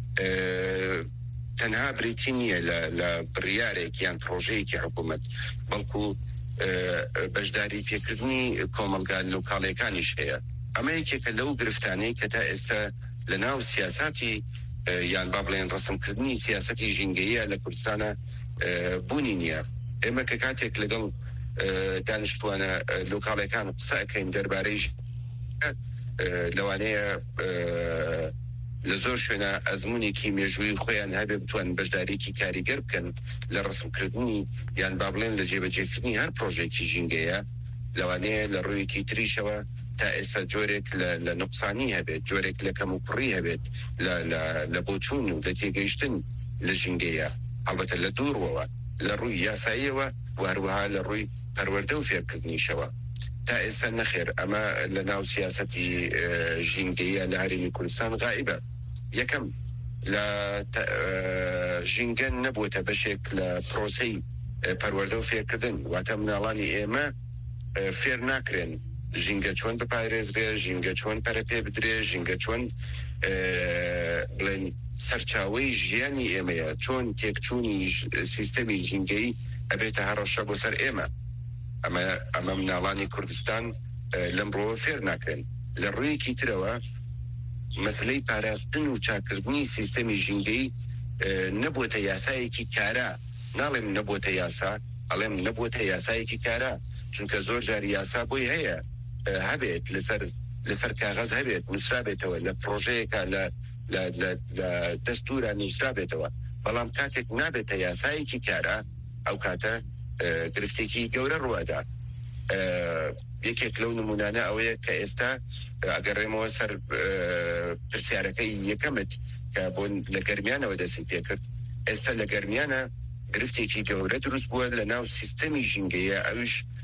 تەنها بریتی نییە لە بڕیارێک یان پرۆژەیەکی حکوومەت، بەڵکو بەشداری پێکردنی کۆمەلگا لۆکاڵیەکانیش هەیە. ئەمە یەکێکە لەو گرفتانەی کە تا ئێستا لە ناو سیاساتی یان با بڵێن ڕسمکردنی سیاسەتی ژینگەیە لە کوردستانە بوونی نییە. ئێمە کە کاتێک لەگەڵ دانیشتوانە لۆکاڵیەکان قسە ئەکەین دەربارەی لەوانەیە لە زۆر شوێنە ئەزمونێکی مێژووی خۆیان هەبێ بتوان بەشدارێکی کاریگەر بکەن لە ڕسمکردنی یان با بڵێن لە جێبەجێکردنی هەر پرۆژێکی ژینگەیە، لەوانەیە لە ڕوویەکی تریشەوە تا ئێستا جۆرێک لە نوقسانی هەبێت، جۆرێک لە کەم و کوڕی هەبێت لە بۆچوون و لە تێگەیشتن لە ژینگەیە، هەڵبەتە لە دوورەوە لە ڕووی یاساییەوە و هەروەها لە ڕووی پەروەردە و فێرکردنیشەوە. تا ئێستا نەخێر ئەمە لە ناو سیاسەتی ژینگەیە لە هەرێمی کوردستان غائبە. یەکەم لە ژینگە نەبووتە بەشێک لە پرۆسەی پەروەردە و فێرکردن، واتە مناڵانی ئێمە فێر ناکرێن ژینگە چۆن بپارێزرێ، ژینگە چۆن پەرەپێ بدرێ، ژینگە چۆن بڵێن سەرچاوەی ژیانی ئێمەیە، چۆن تێکچوونی سیستەمی ژینگەی ئەبێتە هەڕەشە بۆ سەر ئێمە. ئەمە ئەمە مناڵانی کوردستان لەمڕۆ فێر ناکەن لە ڕوویەکی ترەوە مەسلەی پاراستن و چاکردنی سیستەمی ژینگەی نەبووتە یاسایەکی کارا ناڵێم نەبووتە یاسا ئەڵێم نەبووتە یاسایەکی کارا چونکە زۆر جاری یاسا بۆی هەیە هەبێت لەسەر لەسەر کاغەز هەبێت نووسرا بێتەوە لە پرۆژەیەکە لە لە دەستورە نووسرا بێتەوە بەڵام کاتێک نابێتە یاسایەکی کارا ئەو کاتە گرفتێکی گەورە ڕوادا یەکێک لەو نمونانە ئەوەیە کە ئێستا ئەگەڕێمەوە سەر پرسیارەکەی یەکەمت کە بۆ لە گەرمیانەوە دەستی پێکرد ئێستا لە گەرمیانە گرفتێکی گەورە دروست بووە لە ناو سیستەمی ژینگەیە ئەوش